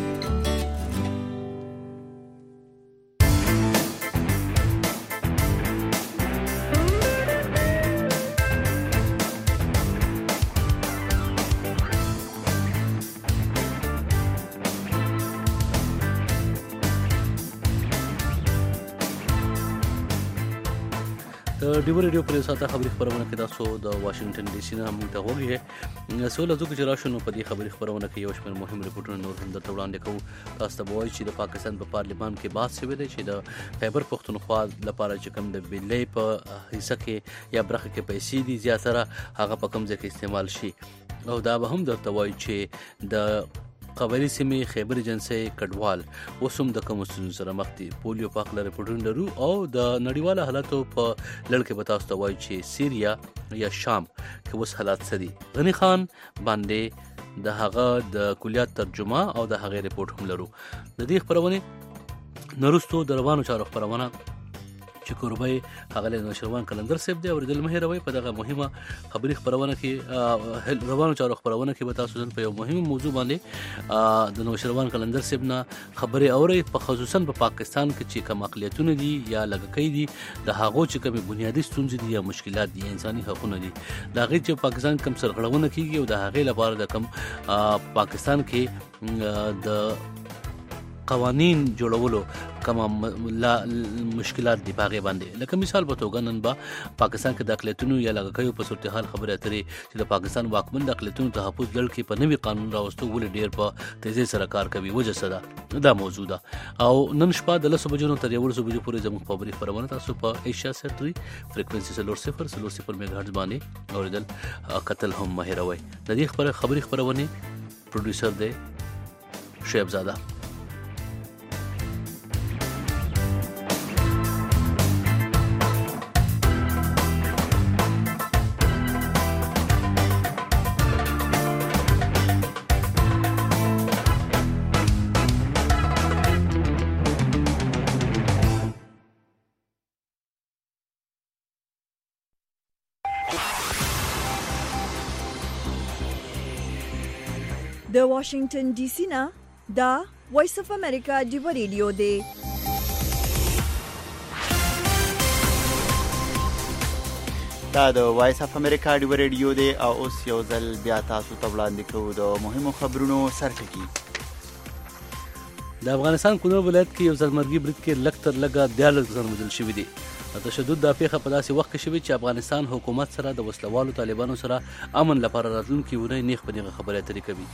ډیو ریډیو پر ساته خبري خبرونه کې تاسو د واشنگټن ډي سي نه موږ ته وګورئ. سوال زو چې راشنو په دې خبري خبرونه کې یو شمېر مهم ریپورتونه نور هم درته وړاندې کوو. تاسو ته وایي چې د پاکستان په پارلیمان کې بحث شوی دی چې د خیبر پختونخوا لپاره چې کوم د بجلی په حصہ کې یا برخه کې پیسې دي زیاتره هغه په کوم ځای کې استعمال شي. او دا به هم درته وایي چې د قبایلی سیمې خیبر ایجنسۍ کډوال اوس هم د کومو ستونزو سره مخ دي. پولیو په هکله ریپورټونه لرو او د نړیوالو حالاتو په لړ کې به تاسو ته وایو چې سیریا یا شام کې اوس حالات څه دي. غني خان باندې د هغه د کلیات ترجمه او د هغې ریپورټ هم لرو. د دې خپرونې نه وروستو د روانو چارو خپرونه چې کوربای هغه نوشروان کلندر صاحب دی اوریدل مه هیروئ. په دغه مهمه خبري خبرونه کې روانو چارو خبرونه کې به تاسو نن په یو مهمه موضوع باندې د نوشروان کلندر صاحب نه خبري اورئ، په خصوصا په پاکستان کې چې کوم اقلیتونه دي یا لږکۍ دي د هغو چې کومې بنیادي ستونزې دي یا مشکلات دي، انساني حقوقونه دي، د هغې چې پاکستان کوم سرغړونه کیږي او د هغې لپاره د کوم پاکستان کې د قوانین جوړولو کوم مشکلات دي باغې باندې. لکه مثال په توګه نن به پاکستان کې د اقلیتونو یا لږکیو په صورتحال خبرې اترې چې د پاکستان واکمن د اقلیتونو تحفظ لړ کې په نوي قانون راوستو ولې ډېر په تیزۍ سره کار کوي. وجه څه ده؟ دا موضوع ده. او نن شپه د 10 بجو تر 11 بجو پورې زموږ خبري خبرونه تاسو په ایشیا سټري فریکوئنسي 0.0 میگا باندې اوریدل قتل هم مهیروي. د دې خبري خبرونه پروډوسر دی شعیب زاده. د واشنگټن ډي سي نه دا وایس اف امریکا ډیو ریډیو دی. دا د وایس اف امریکا ډیو ریډیو دی او اوس یو ځل بیا تاسو ته وړاندې کوو د مهمو خبرونو سرټکی. د افغانستان کونړ ولایت کې یو ځلمرګي برید کې لږ تر لږه 14 کسان وژل شوي دي. د تشدد دا پیښه په داسې وخت کې شوې چې افغانستان حکومت سره د وسلوالو طالبانو سره امن لپاره راتلونکي ونې نیغ په نیغه خبرې اترې کوي.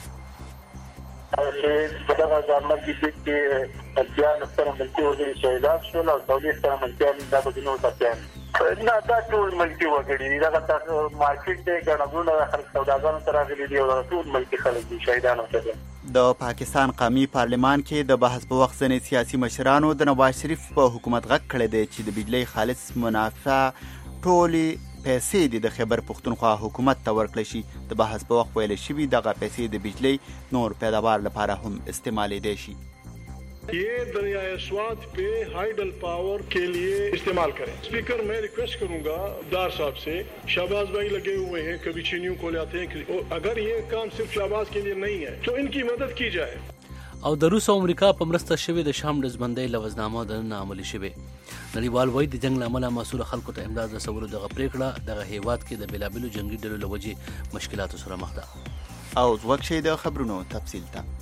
په دغه ځلمرګي برید کې 14 ملکي وګړي شهیدان شول او 40 ملکیان د بدینو تپیان. نه دا ټول ملکي وګړي دغه مارکیټ دی ګڼهګوڼه خلک سوداګانو ته راغلي دي او ټول ملکي خلک دي شهیدان شول. د پاکستان قومي پارلمان کې د بحث په وخت ځینې سیاسي مشرانو د نواز شریف په حکومت غږ کړی دی چې د بجلی خالص منافع ټولې پیسې د خیبر پختونخوا حکومت ته ورکړل شي. د بحث په وخت ویل شوي دغه پیسې د بجلی نور پیداوار لپاره هم استعمالیدای شي. ये दरियाए स्वात पे हाइडल पावर के लिए इस्तेमाल करें. स्पीकर मैं रिक्वेस्ट करूंगा दार साहब से, शहबाज भाई लगे हुए हैं कभी चीनियों को ले आते हैं, अगर ये काम सिर्फ शहबाज के लिए नहीं है तो इनकी मदद की जाए. او د روس او امریکا په مرسته شوې د شام دزبندۍ لوزنامه د نن عملي شوې. نړیوال وایي د جنگ له امله مسؤل خلکو ته امداد رسولو دغه پریکړه دغه هیواد کې د بېلابېلو جنگي ډلو له وجې مشکلاتو سره مخ ده. او وکشي د خبرونو تفصیل ته.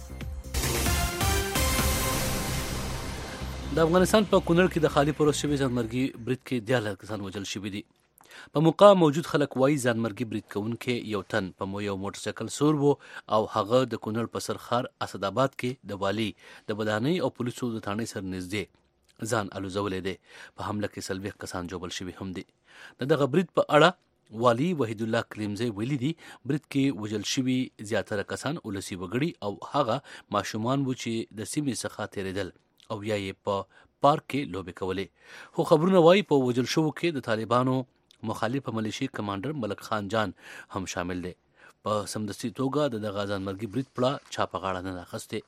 د افغانستان په کونړ کې د خالی پروس شوي ځانمرګي برید کې 14 کسان وژل شوي دي. په موقع موجود خلک وایي ځانمرګي برید کوونکی یو تن په یو موټرسایکل سور و او هغه د کونړ په سرخار اسداباد کې د والي د بدانۍ او پولیسو د تانې سره نږدې ځان الوزولی دی. په حمله کې 40 کسان جوړل شوي هم دي. دغه برید په اړه والي وحید الله کلیمزی ویلي دي برید کې وژل شوي زیاتره کسان ولسي وګړي او هغه ماشومان وو چې د سیمې څخه تېرېدل او یا یې په پارک کې لوبې کولې. خو خبرونه وایي په وژل شوو کې د طالبانو مخالف ملیشي کمانډر ملک خان جان هم شامل دی. په سمدستي توګه د دغه ځانمرګي برید پړه چا په غاړه نه اخیستې.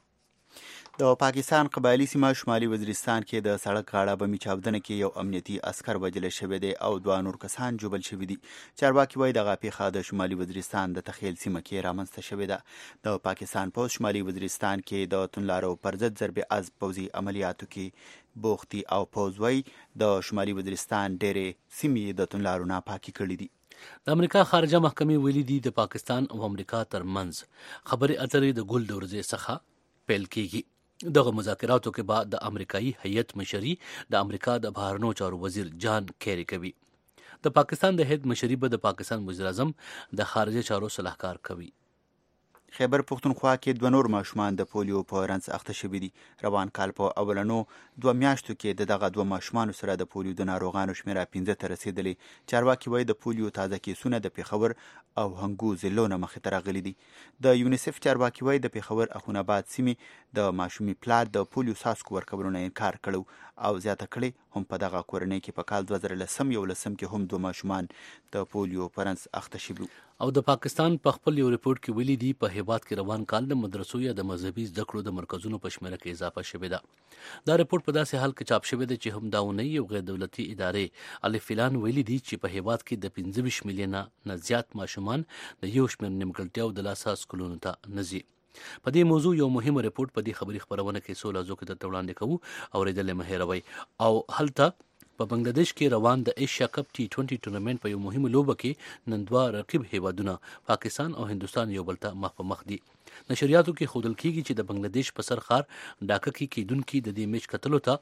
د پاکستان قبایلی سیمه شمالي وزیرستان کې د سړک غاړه بمي چاودنه کې یو امنیتي عسکر وژل شوی دی او 2 نور کسان ژوبل شوي دي. چارواکي وایي دغه پیښه د شمالي وزیرستان د تخیل سیمه کې رامنځته شوې ده. د پاکستان پوځ شمالي وزیرستان کې د توندلارو پر ضد ضرب از پوځي عملیاتو کې بوختي او پوځ وایي د شمالي وزیرستان ډېرې سیمې د توندلارو نه پاکي کړي دي. د امریکا خارجه محکمې ویلي دي د پاکستان او امریکا ترمنځ خبرې اترې د ګل د ورځې څخه پیل کیږي. دغه مذاکراتو کې بعد د امریکایي هیئت مشري د امریکا د بهرنیو چارو وزیر جان کیری کوي. د پاکستان د هیئت مشري به د پاکستان وزیر اعظم د خارجه چارو صلاحکار کوي. خیبر پختونخوا کې 2 نور ماشومان د پولیو په رنځ اخته شوي دي. روان کال په اولنو 2 میاشتو کې د دغه 2 ماشومانو سره د پولیو د ناروغانو شمیره 15 ته رسیدلې. چارواکي وایي د پولیو تازه کیسونه د پیښور او هنګو ضلعو نه مخې ته راغلي دي. د یونیسف چارواکي وایي د پیښور اخوناباد سیمې د ماشومي پلار د پولیو څاڅکو ورکولو نه انکار کړو او زیاته کړې هم په دغه کورنۍ کې په کال 2011 کې هم 2 ماشومان د پولیو په رنځ اخته شوي. او د پاکستان په خپل یو ریپورت کې ویلي دي په هیواد کې روان کال د مدرسو یا د مذهبي زده کړو د مرکزونو په شمیره کې اضافه شوې ده. دا ریپورت په داسې حال کې چاپ شوی دی چې هم داونۍ یو غیر دولتي ادارې الف فلان ویلي دي چې په هیواد کې د 25 میلیونه نه زیات ماشومان د یو شمېر نیمګړتیاو د لاسه سکولونو ته نه ځي. په دې موضوع یو مهم ریپورت په دې خبري خبرونه کې 16 ځو کې درته وړاندې کوو او ریدل مه هېروئ. او هلته په بنگلاديش کې روان د ایشیا کپ T20 ټورنمنت په یو مهمه لوبه کې نن 2 رقیب هیوادونه پاکستان او هندستان یو بل ته مخ په مخ دي. نشریاتو کې ښودل کیږي چې د بنگلاديش په سرخار ډاکه کې کیدونکو د دې میچ کتلو ته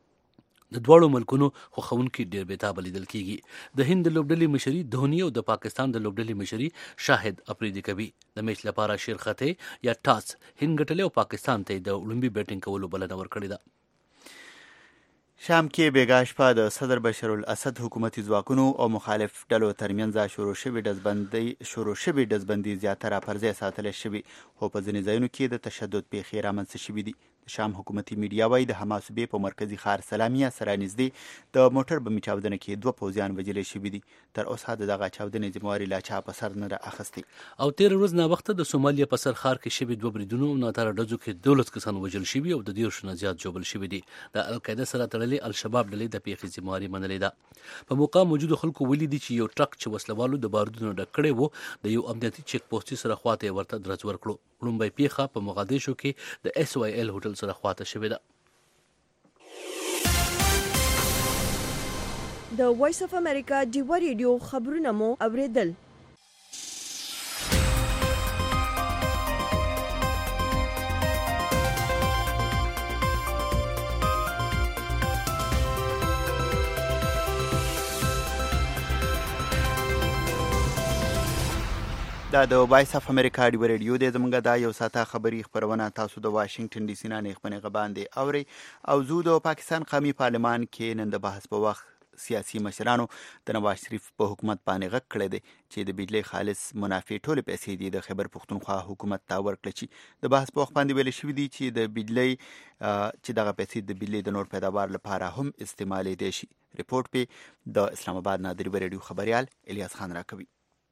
د دواړو ملکونو خوښونکي ډېر بېتابه لیدل کیږي. د هند لوبډلې مشري دهونی او د پاکستان د لوبډلې مشري شاهد افریدي کوي. د میچ لپاره شیرخته یا ټاس هند ګټلې او پاکستان ته د وړاندې بیټینګ کولو بلنه ورکړې ده. شام کې بیګا شپه د صدر بشار الاسد حکومتي ځواکونو او مخالف ډلو ترمنځ شروع شوې ډزبندي زیاتره پر ځای ساتل شوې خو په ځینې ځایونو کې د تشدد پیښې رامنځته شوې دي. د شام حکومتي میډیا وایي د حما صوبې په مرکزي ښار سلامیه سره نږدې د موټر بمي چاودنه کې 2 پوځیان وژل شوي دي. تر اوسه د دغه چاودنې ذمهواري لا چا په سر نه ده اخیستې. او 13 ورځ نه وخت د سومالیا په سر ښار کې شوي 2 بریدونو نه تر ډزو کې 12 کسان وژل شوي او د 10 نه زیات جوړل شوي دي. د القاعده سره تړلې الشباب ډلې د پیښې ذمهواري منلې ده. په موقع موجود خلکو ولې دي چې یو ټرک چې وسلوالو د بارودونو ډک کړی وو د یو امنیتي چیک پوسټ سره خواته ورته درز ورکړو. لومبۍ پیښه په مقدشو کې د SYL هوټل سره خواته شوې ده. د وایس اف امریکا ډیوا ریډیو خبرونه مو اوریدل. دا د وایس اف امریکا ډیوا ریډیو د زمونږ دا یو ساته خبری خبرونه تاسو د واشنگټن ډي سي نه نېخبنه غباندې اوري او زو د پاکستان قومي پارلمان کې نن د بحث په وخت سیاسي مشرانو د نواز شریف په حکومت باندې غږ کړی دی چې د بجلی خالص منافع ټول پیسې دي د خیبر پختونخوا حکومت ته ورکړي. چې د بحث په وخت باندې ویل شوی دی چې د بجلی چې دغه پیسې د بجلی د نور پیداوار لپاره هم استعمالي دي شي. ریپورت په د اسلام آباد نه د ریډیو خبريال الیاس خان راکوي.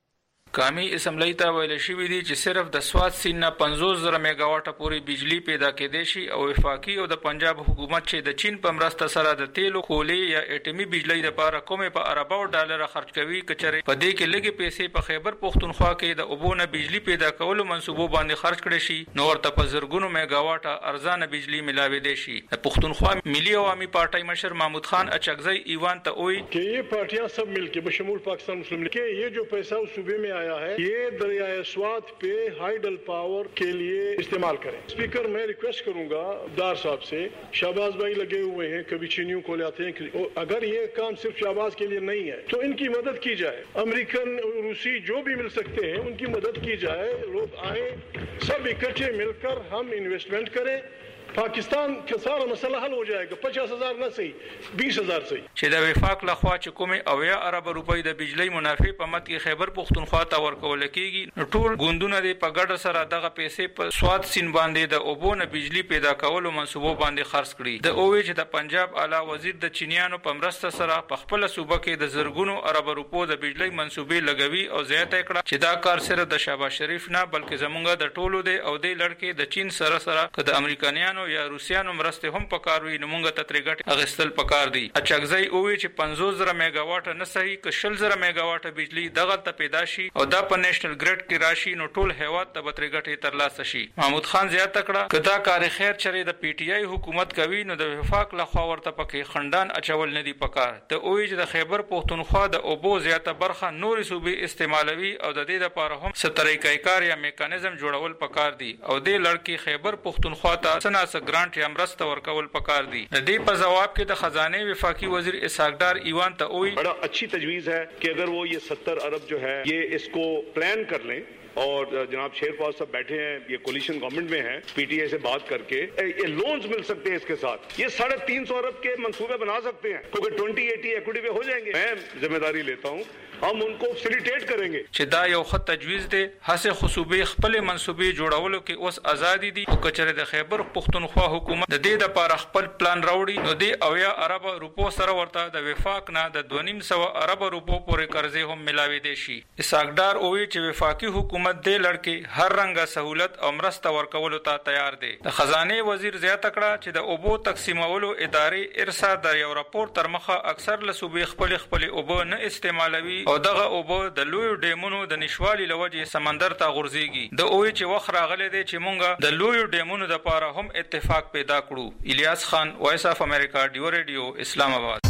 قومي اسمبلی ته ویل شوی دی چې صرف د سواد سین نه 50,000 میگاواټه پورې بجلی پیدا کېدې شي او وفاقي او د پنجاب حکومت چې د چین په مرسته سره د تیلو خولې یا اټومي بجلی لپاره کومه په ارباو ډالر خرج کوي کچره په دې کې لګي پیسې په خیبر پختونخوا کې د اوبونه بجلی پیدا کولو منسوبو باندې خرج کړي شي نو ورته په زرګونو میگاواټه ارزانه بجلی ملاوي دي شي. د پختونخوا ملي عوامي پارټي مشر محمود خان اچکزئی ایوان ته وایي چې یہ پارټیاں سب مل کے بشمول پاکستان مسلم لیگ کے یہ جو پیسہ صوبے میں آیا ہے یہ دریائے سوات پہ ہائیڈل پاور کے لیے استعمال کریں. اسپیکر میں ریکویسٹ کروں گا دار صاحب سے, شہباز بھائی لگے ہوئے ہیں کبھی چینیوں کو لاتے ہیں, اگر یہ کام صرف شہباز کے لیے نہیں ہے تو ان کی مدد کی جائے. امریکن روسی جو بھی مل سکتے ہیں ان کی مدد کی جائے. لوگ آئیں سب اکٹھے مل کر ہم انویسٹمنٹ کریں. پاکستان کا سارا مسئلہ حل ہو جائے گا. 50,000 نہ صحیح 20,000 صحیح. چې د وفاق لخوا چې کومه او یا ارب روپۍ د بجلی منافع په مت کې خیبر پختونخوا ته ورکول کېږي ټول ګوندونه د پګړه سره دغه پیسې په سواد سین باندې د اوبونه بجلی پیدا کولو منسوبو باندې خرڅ کړي. د اووي چې د پنجاب اعلی وزیر د چینیانو په مرسته سره په خپل صوبه کې د زرګونو ارب روپو د بجلی منسوبې لګوي او زیاته کړه چې دا کار صرف د شهباز شریف نه بلکې زمونږ د ټولو دی او د لړکې د چین سره که د امریکایانو یا روسیانو مرسته هم پکاروي نو موږ ته ترې ګټه اغستل پکار دي. اچکزئی اووي چې 50,000 میگاواټه نه صحیح که 60,000 میگاواټه بجلی دغه ته پیدا شي او دا په نېشنل ګریډ کې راشي نو ټول هیواد ته به ترې ګټه ترلاسه شي. محمود خان زیاته کړه کدا کار خیر چره د پی ټی آی حکومت کوي نو د وفاق لخوا ورته پکې خندان اچول نه دی پکار. ته اووي چې د خیبر پختونخوا د اوبو زیاته برخه نور صوبې استعمالوي او د دې لپاره هم سترې کار یا میکانیزم جوړول پکار دي او د لړکی خیبر پختونخوا ته سناسه گرانټ یا مرسته ورکول پکار دي. د دې په جواب کې د خزانه وفاقي وزیر اسحاق ډار ایوان ته وایي بڑا اچھی تجویز ہے کہ اگر وہ یہ 70 ارب جو ہے یہ اس کو پلان کر لیں اور جناب شیر فواد صاحب بیٹھے ہیں یہ کولیشن گورنمنٹ میں ہیں پی ٹی آئی سے بات کر کے یہ لونز مل سکتے ہیں اس کے ساتھ یہ 350 ارب کے منصوبے بنا سکتے ہیں کیونکہ 2080 ایکوٹی پہ ہو جائیں گے. میں ذمہ داری لیتا ہوں हम उनको فیسیلیټیټ کریں گے. چې دا یو خط تجویز دی هڅه خصوبې خپل منسوبې جوړولو کې اوس ازادي دي او کچره د خیبر پختونخوا حکومت د دې لپاره خپل پلان راوړي نو دی او یا عرب روپو سره ورته د وفاق نه د 2.5 عرب روپو پورې قرضې هم ملاوي دي شي. اسحاق ډار اووي چې وفاقي حکومت د لړکې هر رنګه سہولت او مرسته ورکولو ته تیار دی. د خزانه وزیر زیاته کړه چې د اوبو تقسیمولو ادارې ارسا د یو راپور تر مخه اکثر له صوبې خپل اوبو نه استعمالوي او دغه اوبه د لوی ډیمونو د نشوالي لوجې سمندر ته غورځيږي. د اووي چې وخت راغلی دی چې مونږه د لوی ډیمونو د لپاره هم اتفاق پیدا کړو. الیاس خان وایس اف امریکا ډیو ریډیو اسلام آباد.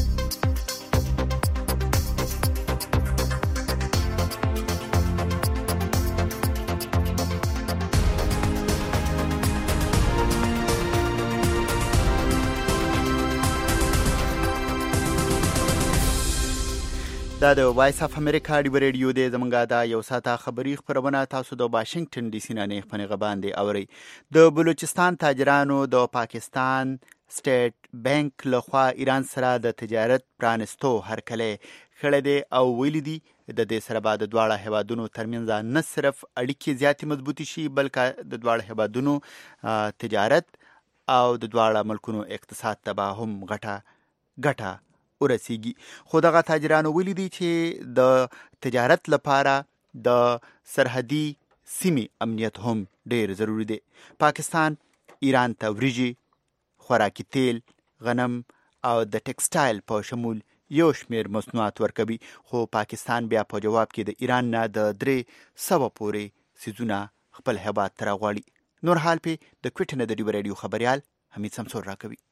دا د وایس اف امریکا ډیو ریډیو د زمونږه دا یو ساته خبری خبرونه تاسو د واشنگټن ډي سي نه خبرونه باندې اوري. د بلوچستان تاجرانو د پاکستان سټیټ بانک لخوا ایران سره د تجارت پرانستو هرکله خړې دي او ویل دي د دې سره بعد د دواړه هیوادونو ترمنځ نه صرف اړیکې زیاتې مضبوطی شي بلکې د دواړه هیوادونو تجارت او د دواړه ملکونو اقتصاد ته هم ګټه ورسیږي. خو دغه تاجرانو ویلي دي چې د تجارت لپاره د سرحدي سیمې امنیت هم ډیر ضروری دی. پاکستان ایران ته وریجې، خوراکي تیل، غنم او د ټیکسټایل په شمول یو شمیر مصنوعات ورکوي، خو پاکستان بیا په جواب کې د ایران نه د 300 پورې سیزونه خپل هیواد ته راغواړي. نور حال په د کوټې نه د ډیو رادیو خبريال حمید سمسور راکوي.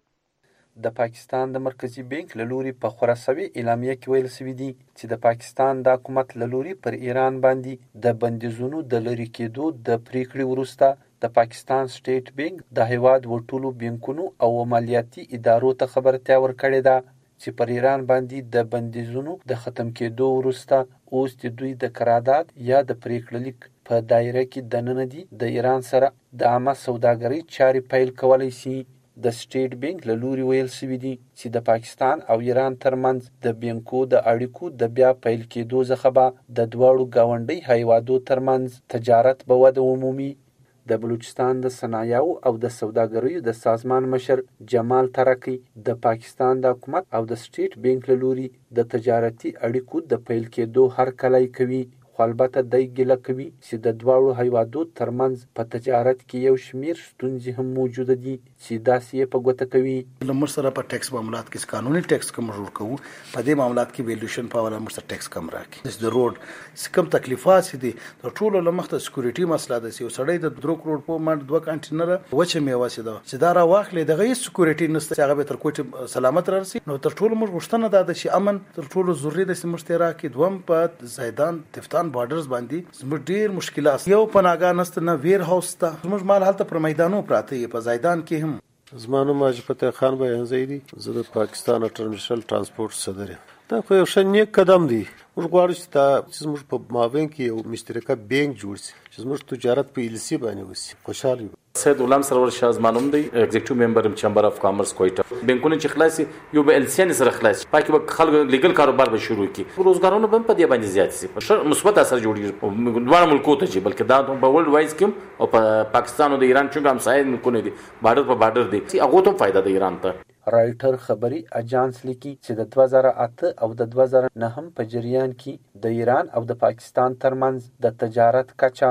د پاکستان د مرکزی بانک له لوري په خورا سوي اعلامیه کې ویل شوی دی چې د پاکستان د حکومت له لوري پر ایران باندې د بندیزونو د لری کېدو د پریکړې وروسته د پاکستان سټیټ بانک د هیواد ټولو بانکونو او مالیاتي ادارو ته خبرتیا ورکړې ده چې پر ایران باندې د بندیزونو د ختم کېدو وروسته اوس د دوی د قرارداد یا د پریکړې لیک په دایره کې دننه دي د ایران سره د عامه سوداګرۍ چارې پیل کولای شي. د سټیټ بانک له لوري ویل شوی دی چې د پاکستان او ایران ترمنځ د بانکو د اړیکو د بیا پیل کېدو څخه به د دواړو ګاونډي هیوادو ترمنځ تجارت به وده ومومي. د بلوچستان د صنایعو او د سوداګریو د سازمان مشر جمال ترکی د پاکستان د حکومت او د سټیټ بانک له لوري د تجارتي اړیکو د پیل کېدو هرکلی کوي، خو البته دی ګیله کوي چې د دواړو هیوادو ترمنځ په تجارت کې یو شمیر ستونزې هم موجوده دي چې داسې یې په ګوته کوي. موږ سره په ټیکس معاملات کې قانوني ټیکس کوم جوړ کوو، په دې معاملات کې ویلیوشن په ولا موږ سره ټیکس کم راکړي. د روډ کوم تکلیفات دي د ټولو لمخته سکیورټي مسله ده چې سړی د 2 کروڑ په منډ 2 کانټینر وچه میوه سي ده چې دا را واخلې دغه سکیورټي نشته هغه به تر کوټه سلامت رارسي. نو تر ټولو موږ غوښتنه ده چې امن تر ټولو ضروري ده چې موږ ته راکړي. دوم په زیدان تفتان بارډرز باندې زموږ ډیر مشکلات یو پناهګاه نشته نه ویر هاوس ته زموږ مال هلته پر میدانو پراته په زیدان کې هم. زمانو ماجد فتح خان بیانزی دی، زه د پاکستان انټرنیشنل ترانسپورت صدر یم. دا خو یو ښه نیک قدم دی. موږ غواړو چې زموږ په مابین کې یو مشترکه بانک جوړ شي چې زموږ تجارت په ایلسی باندې وشي. خوشحال یم. سید غلام سرور شاه زمانوم دی، ایگزیکټیو ممبر ام چمبر اف کامرس کوټه. بانکونه چې خلاصي یو به السین سره خلاص پاکي به خلک لیګل کاروبار به شروع کی، روزګارونه به په دې باندې زیات شي، مثبت اثر جوړیږي دوه ملکو ته چې بلکې دا په ورلد وایز کې او په پاکستان او د ایران چې هم ساید ملکونه دي بارډر په بارډر دي هغه ته فائدہ د ایران ته. رایټر خبري اجانس لیکي چې د 2008 او د 2009 په جریان کې د ایران او د پاکستان ترمنځ د تجارت کچه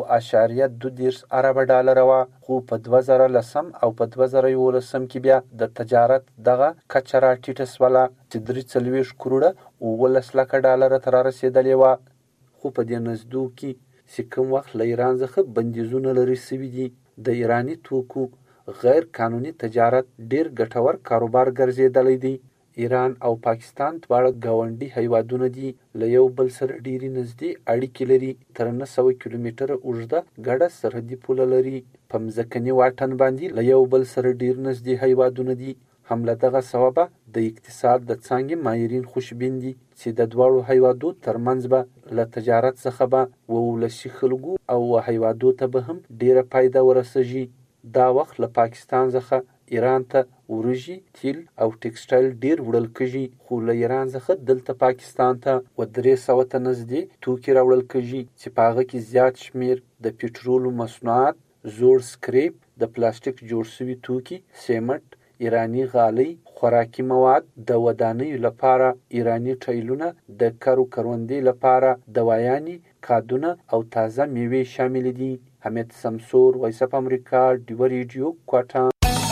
1.2 ارب ډالر وه، خو په 2010 او په 2011 کې بیا د تجارت دغه کچه راټیټه شوله چې 43 کروڑه 19 لکه ډالر ته رسیدلې وه. خو په دې نزدو کې چې کوم وخت له ایران څخه بندیزونه لرې شوي دي، د ایراني توکو غیر قانوني تجارت ډیر ګټور کاروبار ګرځیدلی دی. ایران او پاکستان دواړه ګاونډي هیوادونه دي، له یو بل سره ډیرې نږدې اړیکې لري، تر 900 کیلومتره اوږده ګډه سرحدي پوله لري، په مځکني واټن باندې له یو بل سره ډیر نږدې هیوادونه دي. هم له دغه سببه د اقتصاد د څانګې ماهرین خوشبین دي چې د دواړو هیوادو ترمنځ به له تجارت څخه به ولسي خلکو او هیوادو ته به هم ډیره فایده ورسیږي. دا وخت له پاکستان څخه ایران ته ورژي، تیل او ټیکسټایل ډیر وړل کېږي، خو له ایران څخه دلته پاکستان ته 300 ته نږدې توکي راوړل کېږي چې په هغه کې زیات شمیر د پټرولو مصنوعات، زوړ سکریپ، د پلاستیک جوړ شوي توکي، سیمنټ، ایرانی غالۍ، خوراکي مواد، د ودانیو لپاره ایرانی ټایلونه، د کروندې لپاره دوايانې، کادونه او تازه میوې شامل دي. حمید سمسور، وایس اف امریکا، ډیو ریډیو، کوټه.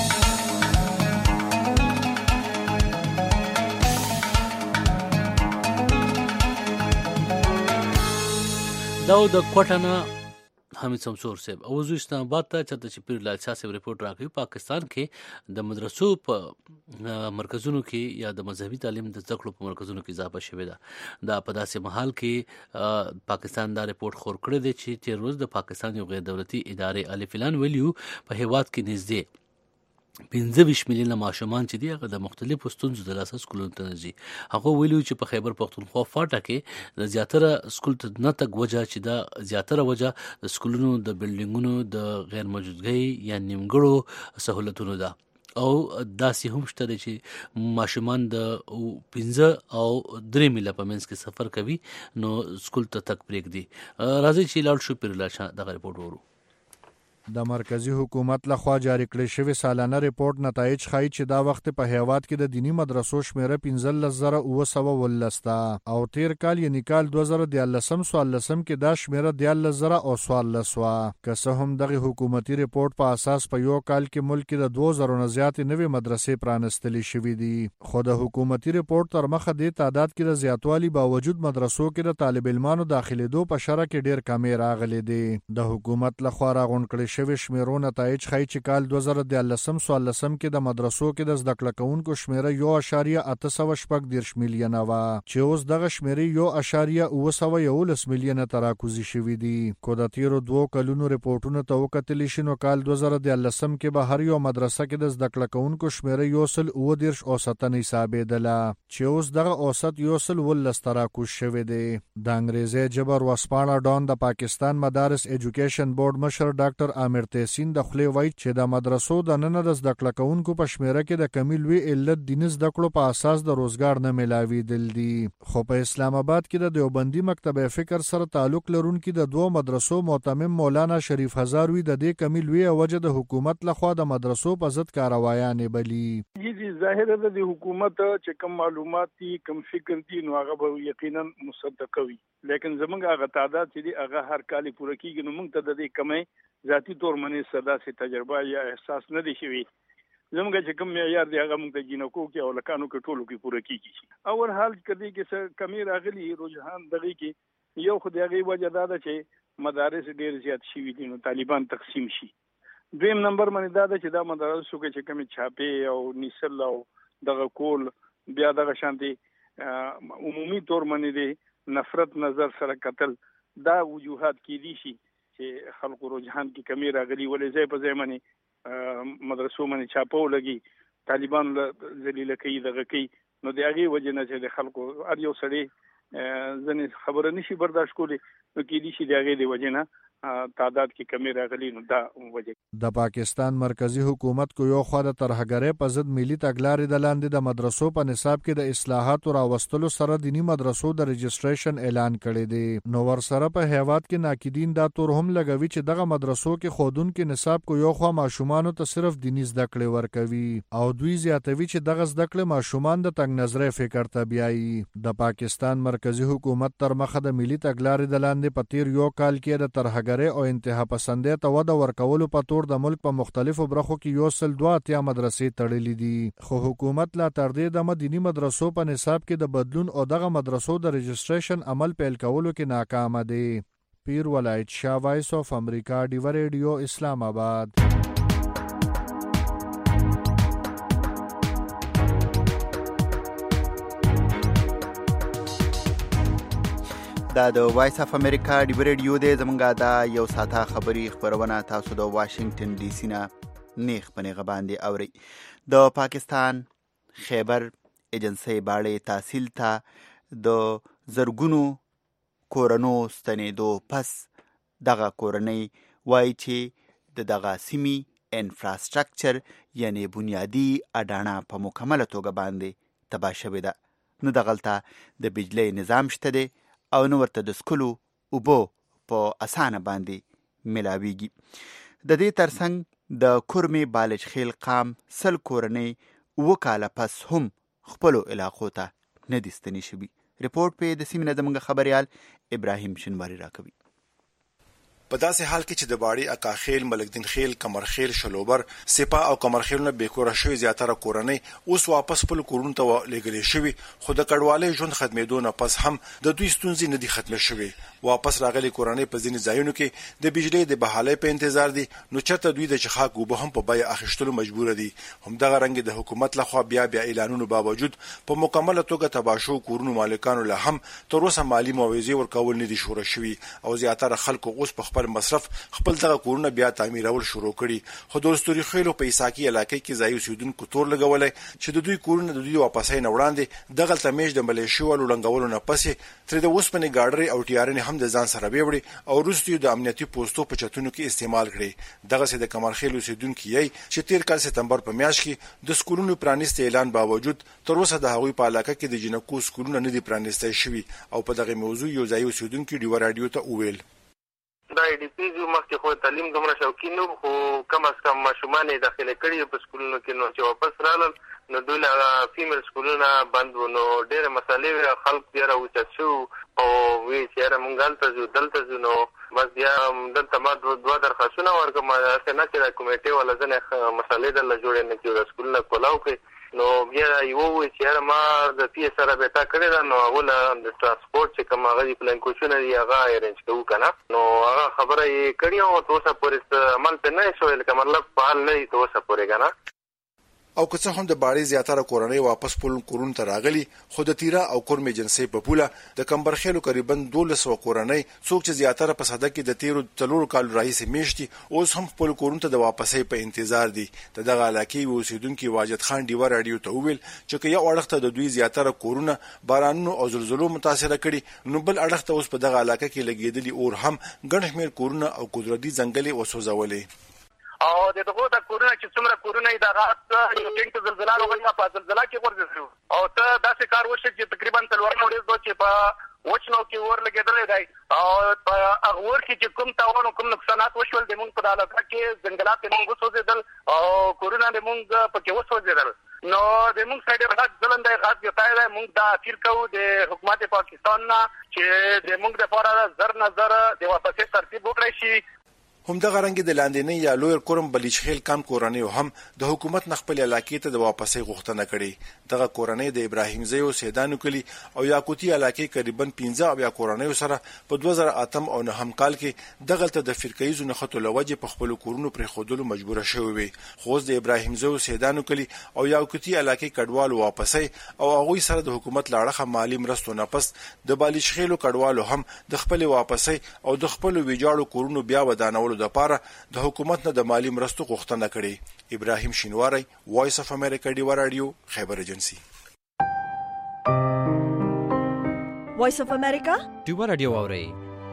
دا د کوټه نه حمید سمسور صاحب او زو اسلام آباد ته چرته چې پیر لاچا صاحب رپورت راکوي. پاکستان کې د مدرسو په مرکزونو کې یا د مذهبي تعلیم د زده کړو په مرکزونو کې اضافه شوې ده. دا په داسې محل کې پاکستان دا رپورت خور کړی دی چې تیر ورځ د پاکستان یو غیر دولتي ادارې الف لام ویلیو په هیواد کې نږدې 25 میلیونه ماشومان چې دي هغه د مختلفو ستونزو د لاسه سکولونو ته نه ځي. هغه ویلي چې په خیبر پختونخوا فاټا کې د زیاتره سکول ته نه تګ وجه چې دا زیاتره وجه د سکولونو د بلډینګونو د غیر موجودګۍ یا نیمګړو سہولتونو ده، او داسې هم شته چې ماشومان د 15 او 3 میله په منځ کې سفر کوي نو سکول ته تګ پرېږدي. راځي چې لاړ شو پیر لاچا دغه رپورټ ورو. د مرکزی حکومت لخوا جاری کړی شوی سالانه ریپورت نتایج ښایي چې دا وخت په هیواد کې د دینی مدرسو شمیره 15919 تا او تیر کال یعنی کال 2013 کې دا شمیره 14014 وا. که څه هم دغه حکومتي ریپورت په اساس په یو کال کې ملک کې د 2000 نه زیات نوې مدرسې پرانستلې شوې دي، خو د حکومتي ریپورت تر مخه د تعداد کې د زیاتوالي باوجود مدرسو کې د طالب علمانو داخليدو په شرح کې ډیر کمی راغلي دي. د حکومت لخوا راغونډ کړي شوی شمیرو نتایج ښایي چې کال 2013 کې د مدرسو کې د زده کړه کوونکو شمیره 1.814 میلیونه وا، چې اوس دغه شمیرې 1.911 میلیونه ته راکوزي شوي دي. کو د تیرو 2 کلونو ریپورتونو ته وکتل شي نو کال 2013 کې به هر یو مدرسه کې د زده کړه کوونکو شمیره 1.9 اوسط حسابېدله، چې اوس دغه اوسط 1.9 ته راکوز شوی دی. د انګریزي جبر وسپانه ډان د پاکستان مدارس ایجوکیشن بورډ مشر ډاکټر عامر تحسین د خلی وایي چې د مدرسو د نن د زده کړه کوونکو په شمیره کې د کمی لوی علت دیني زده کړو په اساس د روزګار نه ملاویدل دي. خو په اسلام آباد کې د دیوبندي مکتب فکر سره تعلق لرونکي د 2 مدرسو معتمم مولانا شریف هزاروی د دې کمی لوی وجه د حکومت لخوا د مدرسو په ضد کاروایانې بلی. جی ظاهر ده د حکومت چې کوم معلومات دي کوم فکر دي نو هغه به یقینا مصدق وي، لیکن زمونږ هغه تعداد چې دی هغه هر کال پوره کیږي نو موږ ته د دې کمې ذاتی طور باندې صدا سي تجربه یا احساس نه دی شوی. زمونږ چې کوم معیار دی هغه موږ ته جنکو کې او لکانو کې ټولو کې پوره کیږي. اول حال کدی کې څه کمی راغلي رجحان دغه کې یو خو دغه وجه دا ده چې مدارس ډیر زیات شي دي نو طالبان تقسیم شي. دویم نمبر باندې دا ده چې دا مدارسو کې چې کوم چاپې او نیسل او دغه کول بیا دغه شانتي عمومي طور باندې دی نفرت نظر سره قتل دا وجوهات کې دي شي چې خلکو رجحان کې کمی راغلي ولې ځای په ځای باندې مدرسو باندې چاپو لګي طالبان ذلیل کوي دغه کوي نو د هغې وجې نه چې د خلکو هر یو سړی ځنې خبره نشي برداشت کولی نو کېدای شي د هغې د وجې نه تعداد کې کمی راغلي نو دا وجه. د پاکستان مرکزی حکومت کو یو خوا د ترهګرۍ په ضد ملي تګلارې د لاندې د مدرسو په نصاب کې د اصلاحاتو راوستلو سره دینی مدرسو د رجسټریشن اعلان کړی دی. نو ور سره په هیواد کې ناقدین دا تور هم لګوي چې دغه مدرسو کې خودونکو نصاب کو یو خوا ماشومان ته صرف دینی زده کړې ورکوي او دوی زیاتوي چې دغه زده کړې ماشومان د تنګ نظرۍ فکر ته بیایي. د پاکستان مرکزی حکومت تر مخه د ملي تګلارې د لاندې په تیر یو کال کې د ترهګرۍ او انتها پسندۍ ته وده ورکولو په تور د ملک په مختلفو برخو کې 102 مدرسې تړلې دي، خو حکومت لا تر دې د مدینی مدرسو په نصاب کې د بدلون او دغه مدرسو د رجسټریشن عمل پیل کولو کې ناکام دي. پیر ولایت شاه، وایس اف امریکا، ډیو ریډیو، اسلام آباد. دا د وایس اف امریکا ډیو ریډیو دی. زمونږه دا یو ساعته خبري خبرونه تاسو د واشنگټن ډي سي نه نیغ په نیغه باندې اورئ. د پاکستان خیبر ایجنسی باړې تحصیل ته د زرګونو کورنو ستنېدو پس دغه کورنۍ وایي چې د دغه سیمې انفراسترکچر یعنی بنیادی اډانه په مکمله توګه باندې تباه شوې ده. نو دغلته د بجلی نظام شته دی او نو ورته د سکلو اوبو په اسانه باندې ملاویږي. د دې ترڅنګ د کورمې بالج خیل قام 100 کورنۍ 2 کاله پس هم خپلو علاقو ته نه دي ستنې شوي. رپورټ په د سیمې نه زموږ خبریال ابراهیم شنواري راکوي. په داسې حال کې چې د باړی اکاخیل، ملکدین خیل، کمرخیل، شلوبر، سپا او کمرخیلونه به کور شوي زیاتره کورنۍ اوس واپس خپل کورونو ته لګلې شوي، خو د کډوالۍ ژوند ختمېدو نه پس هم د دوی ستونزې نه دي ختمې شوي. واپس راغلي کورنۍ په ځینې ځایونو کې د بجلی د بحالۍ په انتظار دي، نو چېرته دوی د چښاک اوبه هم په بیه اخیستلو مجبوره دي. همدغه رنګ د حکومت لخوا بیا اعلانونو باوجود په مکمله توګه تباه شوو کورونو مالکانو له هم تر اوسه مالي معاوضې ورکول نه دي شروع شوي او زیاتره خلکو اوس په خپل مصرف خپل دغه کورونه بیا تعمیرول شروع کړي. خو د استوري خیلو په عیساکی علاقې کې ځای اوسیدونکو تور لګولای چې د دوی کورونه د دوی واپسې نه وړاندې دغه تمیش د ملیشیوالو لنګولو نه پسې تر د اوسپنې ګاډري او ټیارنې هم د ځان سره بیوړي او وروسته د امنیتي پوسټو په چتونو کې استعمال کړي. دغه سه د کمرخیل اوسیدونکو یې چې تیر کال سپتمبر په میاشت کې د سکولونو پرانیست اعلان باوجود تر اوسه د هغوی په علاقه کې د جنکو سکولونه نه دي پرانیستای شوي او په دغه موضوع یو ځای اوسیدونکو ډیو رادیو ته وویل. دا ای ډي پی زو مخکې خو تعلیم دومره شوقي نه خو کم از کم ماشومان یې داخله کړي په سکولونو کې، نو چې واپس رالل نو دوی له فیمیل سکولونه بند وو، نو ډېرې مسالې خلک بیا راوچت شو او وی چې یاره مونږ هلته ځو دلته ځو، نو بس بیا دلته ما 2 درخواستونه ورکړم هسې نه چې دا کمیټې والا ځینې مسالې درله جوړې نه کړي، د سکولونه کولاو کړي. نو بیا یو ووایي چې یاره ما د پی سره بېتا کړې ده، نو هغه له د ټرانسپورټ چې کوم هغه دي پلان کوچونه دي هغه ارینج کوو که نه، نو هغه خبره یې کړې او تر اوسه پورې عمل پرې نه شوی، لکه مطلب فعال نه دي تر اوسه پورې که نه. او که څه هم د باړې زیاتره کورنۍ واپس کورونو ته راغلي، خو د تیرا او کورم ایجنسۍ په پوله د کمبرخیلو قریبا 1200 کورنۍ څوک چې زیاتره په صده کې د تیرو 3 کالو راهیسې میشتي اوس هم خپل کورونو ته د واپسۍ په انتظار دي. دغه علاقې اوسیدونکو واجد خان ډیوه رادیو ته وویل چې که یو اړخ ته د دوی زیاتره کورونه بارانونو او زلزلو متاثر کړي، نو بل اړخ ته اوس په دغه علاقې کې لګیدلي اور هم ګڼ شمېر کورونه او قدرتي ځنګلې وسوځولې. او دغه د کورونه چې څومره کورونه د غاټ یو ټینګ زلزلہ راغلی په زلزلہ کې ورځو او ته داسې کار وشي چې تقریبا 3 ورځې دوه چې په وچنو کې ور لګیدل دی او په هغه ور کې چې کوم تاوان کوم نقصانات وشول د مونږ په علاقه کې ځنګلات مونږ وسوځیدل او کورونه د مونږ په کې وسوځیدل. نو د مونږ سایډ غاټ ځلندای غاټ یو تای مونږ دا اپیل کوو د حکومت پاکستان نه چې د مونږ لپاره زر نظر د واپسې ترتیب وکړي شي. هم دغه رنګ د لاندېنۍ یا لویر کورم بلیچخیل کم کورنۍ هم د حکومت خپل علاقې ته د واپسۍ غوښتنه کړې. دغه کورنۍ د ابراهیم زیو سیدانو کلی او یاقوتی علاقې قریبا 15 کورنۍ سره په 2008 او 9 کال کې دغه ته د فرقېزو نخټو لوجه په خپل کورونو پر خودلو مجبور شوی وي. خو د ابراهیم زیو سیدانو کلی او یاقوتی علاقې کډوالو واپسۍ او هغه سره د حکومت لاړه مالی مرستو نه پس د بلیچخیلو کډوالو هم د خپل واپسۍ او د خپل ویجاړو کورونو بیا ودانولو د پاره د حکومت نه د مالی مرستو غوښتنه کړې. ابراهیم شینواری، وایس اف امریکا ډیوه رادیو، خیبر ایجنسی. وایس اف امریکا ډیوه رادیو اورئ.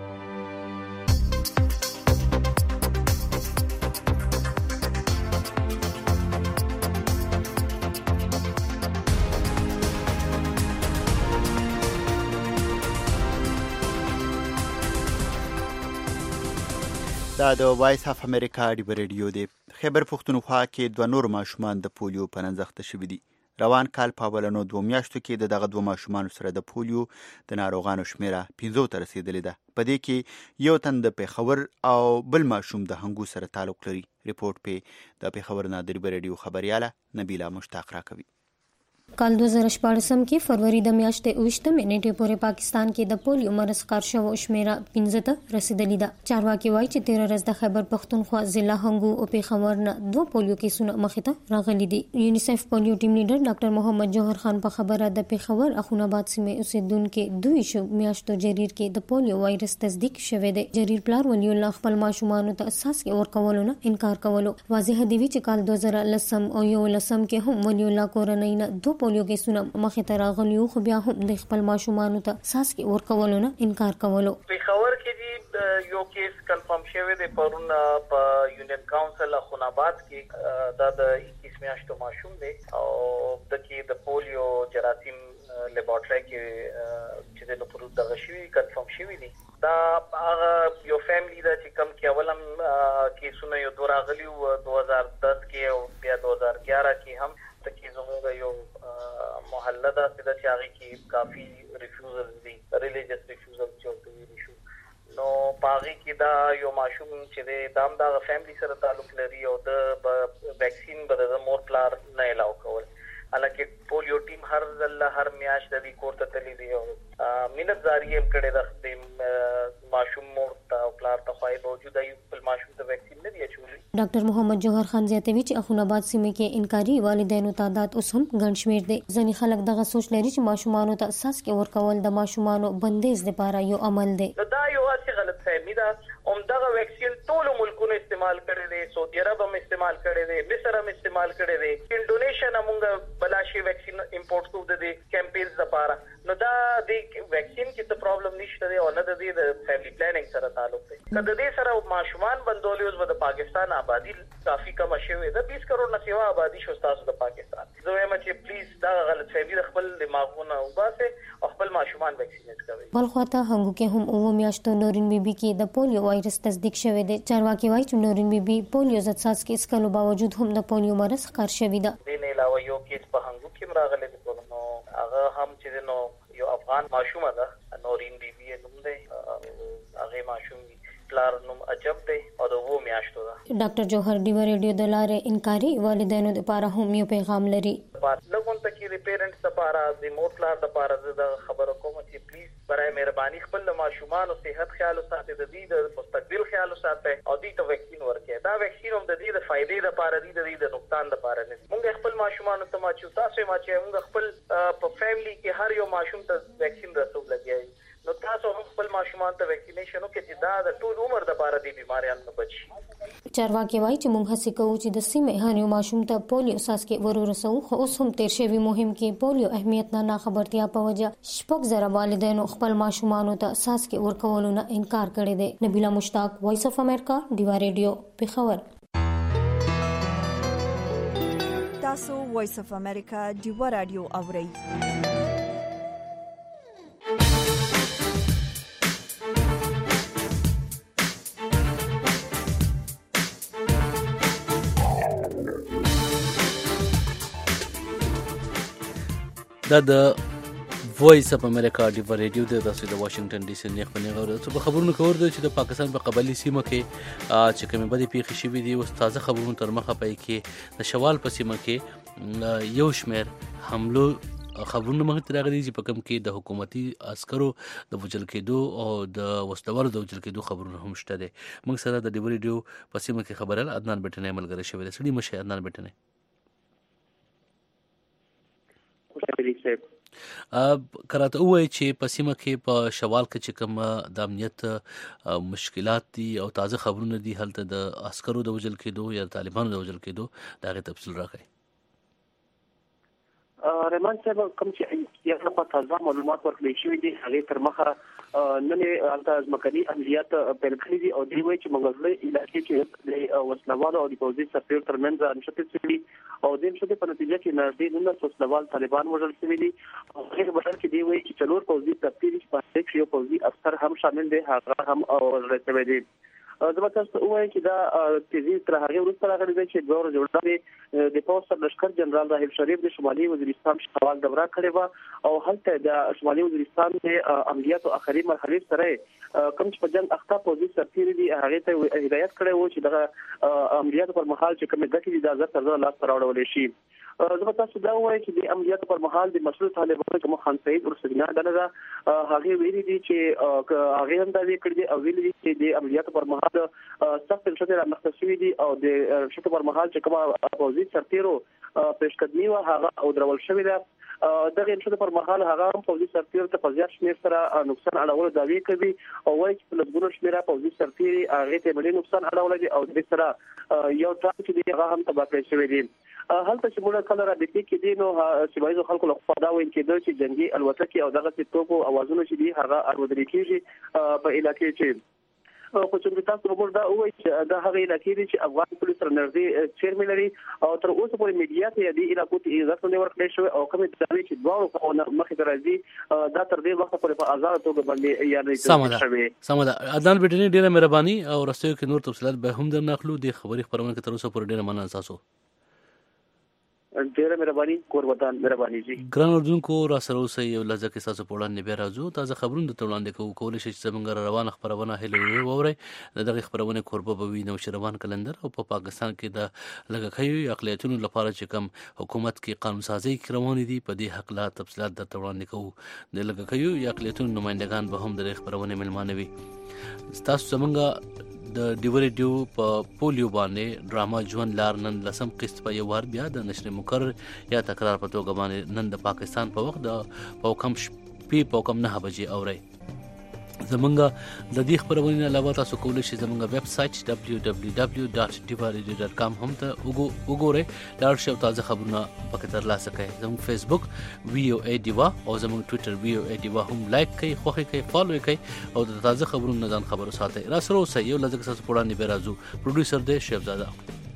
دا د وایس اف امریکا ډیوه رادیو دی. خیبر پښتونخوا کې 2 نور ماشومان د پولیو په ننځخته شوي دي. روان کال په اولنو 2 میاشتو کې دغه 2 ماشومان سره د پولیو د ناروغانو شمیره 15 ته رسیدلې ده. په دې کې یو تن د پیښور او بل ماشوم د هنګو سره تعلق لري. ریپورت په د پیښور نه د رادیو خبرياله نبیله مشتاق راکوي. کال 2014 کې فروری د میاشتې 28 منېټې پورې پاکستان کې د پولیو مرض ښکار شوو شمیره 15 ته رسیدلې ده. چارواکي وایي چې 13 ورځې د خیبر پښتونخوا ضلع هنګو او پیښور نه 2 پولیو کیسونه مخې ته راغلي دي. یونیسف پولیو ټیم لیډر ډاکټر محمد جوهر خان په خبره د پیښور اخوناباد سیمې اوسیدونکو 2 میاشتو جریر کې د پولیو وایرس تصدیق شوی دی. جریر پلار ولی الله خپل ماشومانو ته اساس کې ورکولو نه انکار کولو. واضح دی چې کال 2010 او 2011 کې هم ولی الله کورنۍ نه 2 پولیو کیسونه مخې ته راغلیو، خو بیا هم د خپل ماشومانو ته اساس کې ورکولو نه انکار کولو. پیښور کې یو کیس کنفرم شوی دی پرون په یونین کاونسل خوناباد کې دا د 21 میاشتو ماشوم دی او د کې د پولیو جراثیم لیبارټری کې چې د پروت دغه شوی کنفرم شوی دی. دا هغه یو فیملی دا چې کم کې اولم کیسونه یو دوه راغلیو 2010 کې او بیا 2011 کې هم تکي زموږ یو محله دا چې هغه کې کافي ریفیوزل دي، ریلیجیس ریفیوزل چې ویل شو. نو باغی کې دا یو ماشوم چې د دا فیملی سره تعلق لري او د ویکسین به د مور پلار نه الاو کول. حالکه پولیو ټیم هر میاشت د دې کور ته تللی دی او مینت زاری هم کړي د ماشوم مور ته پلار ته خوای باوجود یو بل ماشوم ته ویکسین نه دی اچولي. ډاکټر محمد جوهر خان زیاتوي چې اخوناباد سیمې کې انکاري والدینو تعداد اوس هم ګڼ شمېر دی. ځینې خلک دغه سوچ لري چې ماشومانو ته اساس کې ورکول د ماشومانو بندیز لپاره یو عمل دی. دا یو هڅه غلط فهمي ده. دغه ویکسین ټول ملکونو استعمال کړي دي، سعودي عرب هم استعمال کړي دي، مصر هم استعمال کړي دي، انډونیشیا نه موږ بلاشي ویکسین امپورټ کوو د کیمپینز لپاره. نو دا د ویکسین کې څه پرابلم نشته دی او نه د دې د فیملی پلانینګ سره تعلق دی. که د دې سره ماشومان بندولې اوس به د پاکستان آبادی کافي کم شوې ده، 20 کروڑ نه سیوا آبادی شو تاسو د پاکستان. زه وایم چې پلیز دا غلط فهمي د خپل دماغونه وباسه او خپل ماشومان ویکسینیټ کوي. بل خواته هنګو کې هم اوه میاشتو نورین بیبي کې د پولیو وایرس تصدیق شوی دی. چارواکي وایي چې نورین بیبي پولیو ضد څاڅکي څکلو باوجود هم د پولیو مرض ښکار شوی ده. دې نه علاوه یو کیس په هنګو کې راغلی دی، نو هغه هم چې نو یو افغان ماشومه ده، نورین بیبي نوم دی، هغه ماشوم پلار نوم عجب دی او د وو میاشتو ده. ډاکټر جوهر ډیو ریډیو د لارې انکاري والدینو لپاره هم یو پیغام لري. لګون ته کې د پیرنټس لپاره د مور پلار لپاره د خبرو کوم چې پلیز برای مهرباني خپل ماشومان او صحت خیال وساتئ، د دې د مستقبل خیال وساتئ او دې ته ویکسین ورکړئ. دا ویکسین هم د دې د فائدې لپاره دی، د دې د نقصان لپاره نه. موږ خپل ماشومان ته ماچو تاسو موږ خپل په فیملی کې هر یو ماشوم ته ویکسین رسول لګیایي. نو تاسو هم خپل ماشومان ته ویکسینیشن وکړئ چې دا د ټول عمر لپاره د بیماریانو نه بچي. چارواکي وایي چې موږ هڅه کوو چې د سیمې هر یو ماشوم ته پولیو څاڅکي ورسوو، خو اوس هم تیر شوی مهم کې پولیو اهمیت نه خبرتیا په وجه 6,000 والدینو خپل ماشومانو ته څاڅکي ورکولو نه انکار کړی دی. نبیلا مشتاق، وایس اف امریکا، ډیوا ریډیو، پېښور. تاسو وایس اف امریکا ډیوا رادیو اورئ. دا د وایس اف امریکا ډیوا ریډیو د واشنگټن ډي سي نه خبرونه څه خبرونه کور دي چې د پاکستان په قبلي سیمه کې چې کومې بدې پیښې شوې دي اوس تازه خبرونه تر مخه پي کې د شوال په سیمه کې یو شمېر حملو خبرونه مخ ته راغلي چې په کوم کې د حکومتي عسکرو د وجل کېدو او د وسلوالو د وجل کېدو خبرونه هم شته دي. موږ سره د ډیوا ریډیو په سیمه کې خبرل عدنان بټنه ملګری شوی دی. سړي مشه عدنان بټنه کراته وایي چې په سیمه کې په شوال کې چې کوم د امنیت مشکلات دي او تازه خبرونه دي هلته د عسکرو د وجل کېدو یا طالبانو د وجل کېدو دا غي تفصیل راغی. رحمان صاحب کوم چې یو څه تازه معلومات ورکړل شوی دي هغه تر مخه نن الته ځمکني عملیات پیل کړي دي او دوی وایي چې منګلې علاقې کې د وسلوالو او د پوځي سرتیر ترمنځ انشطه شوي او د انشطه په نتیجه کې نږدې 19 وسلوال طالبان وژل شوي دي. هغه بدل کې دی وایي چې څلور پوځي سرتیر په یو پوځي افسر هم شامل دي، هغه هم وژل شوي دي. زما تاسو وایي چې دا تیزی تر هغه وروسته راغلی دی چې دوه ورځې وړاندې د پوځ سر لشکر جنرال راهیل شریف د شمالي وزیرستان شوال دوره کړې وه او هلته د شمالي وزیرستان د عملیاتو اخري مرحلې سره کوم چې په جنګ اخته پوځي سرتیر دي هغه ته هدایت کړی و چې دغه عملیاتو پر مهال چې کومې ګټې دي د ازاد تر لاس راوړل شي. زما تاسو دا وایي چې د عملیاتو پر مهال د مسؤل طالبانو کوم خان سعید ورسګنا دغه هغه ویلي دي چې هغه هم دا وکړي او ویلي دي چې د عملیاتو پر مهال سخت انشطه رامنځته شوې دي او د انشطه پر مهال چې کومه پوځي سرتیرو پیشقدمي و هغه او درول شوې ده. دغه انشطه پر مهال هغه هم پوځي سرتیرو ته په زیات شمېر سره نقصان اړولو دعوی کوي او وایي چې په لږونو شمېره پوځي سرتیري هغه ته ملي نقصان اړولو دي او د سره یو ټانک چې هغه هم تباه کړی شوی دی. هلته چې موږ کله را دي کې دي نو سیمایي خلکو له خوا دا وایي چې جنگي الوتکې او دغه توپو اوازونه چې دي هغه اورېدل کېږي په علاقې کې. خو چې تاسو وګورئ دا وایي چې دا هغه علاقې دي چې افغان پولیس سره نږدې چیرمن لري او تر اوسه پورې میډیا ته دې علاقو ته اجازه نه ورکړل شوې او کومې دعوې چې دواړو مخې ته راځي دا تر دې وخت پورې په آزاد توګه باندې یادې شوې. سم ده. عدنان بټنی ډیره مهرباني او رسېو کې نور تفصیلات به هم درناخلو د خبري خبرونه کې تر اوسه پورې ډیره مننه تاسو. ډیره مهرباني کور ودان مهرباني جی. ګران اردوونکو را سره اوسئ یو لږه کې تاسو په وړاندې بیا راځو تازه خبرونه درته وړاندې کوو. کولی شئ چې زموږ روانه خپرونه هیله واورئ. د دغې خپرونې کوربه به وي نوشیروان کلندر او په پاکستان کې د لږکیو اقلیتونو لپاره چې کوم حکومت کې قانون سازي روانې دي په دې حق لا تفصیلات درته وړاندې کوو. د لږکیو اقلیتونو نمائندګان به هم د دې خپرونې ملمانه وي. تاسو زموږ د ډیوا ریډیو په پولیو باندې ډراما ژوند لار نن لسم قسط په یو وار بیا د نشر مقرر یا تکرار په توګه باندې نن د پاکستان په وخت د پوکم 9 بجې اوري. زمونږ د دې خبرونې علاوه تاسو کولی شئ زمونږ ویب سټ www.divaradio.com هم ته وګورئ لاړ شئ او تازه خبرونه پکې ترلاسه کړئ. زموږ فیسبوک VOA ډیوا او زموږ ټوئیټر VOA ډیوا هم لایک کړئ، خوښ کړئ، فالو کړئ او د تازه خبرونو ځان خبرو ساتئ. را سره اوسئ. یو لږ څه پوره نه به راځو. پروډوسر دی شیخ زاده.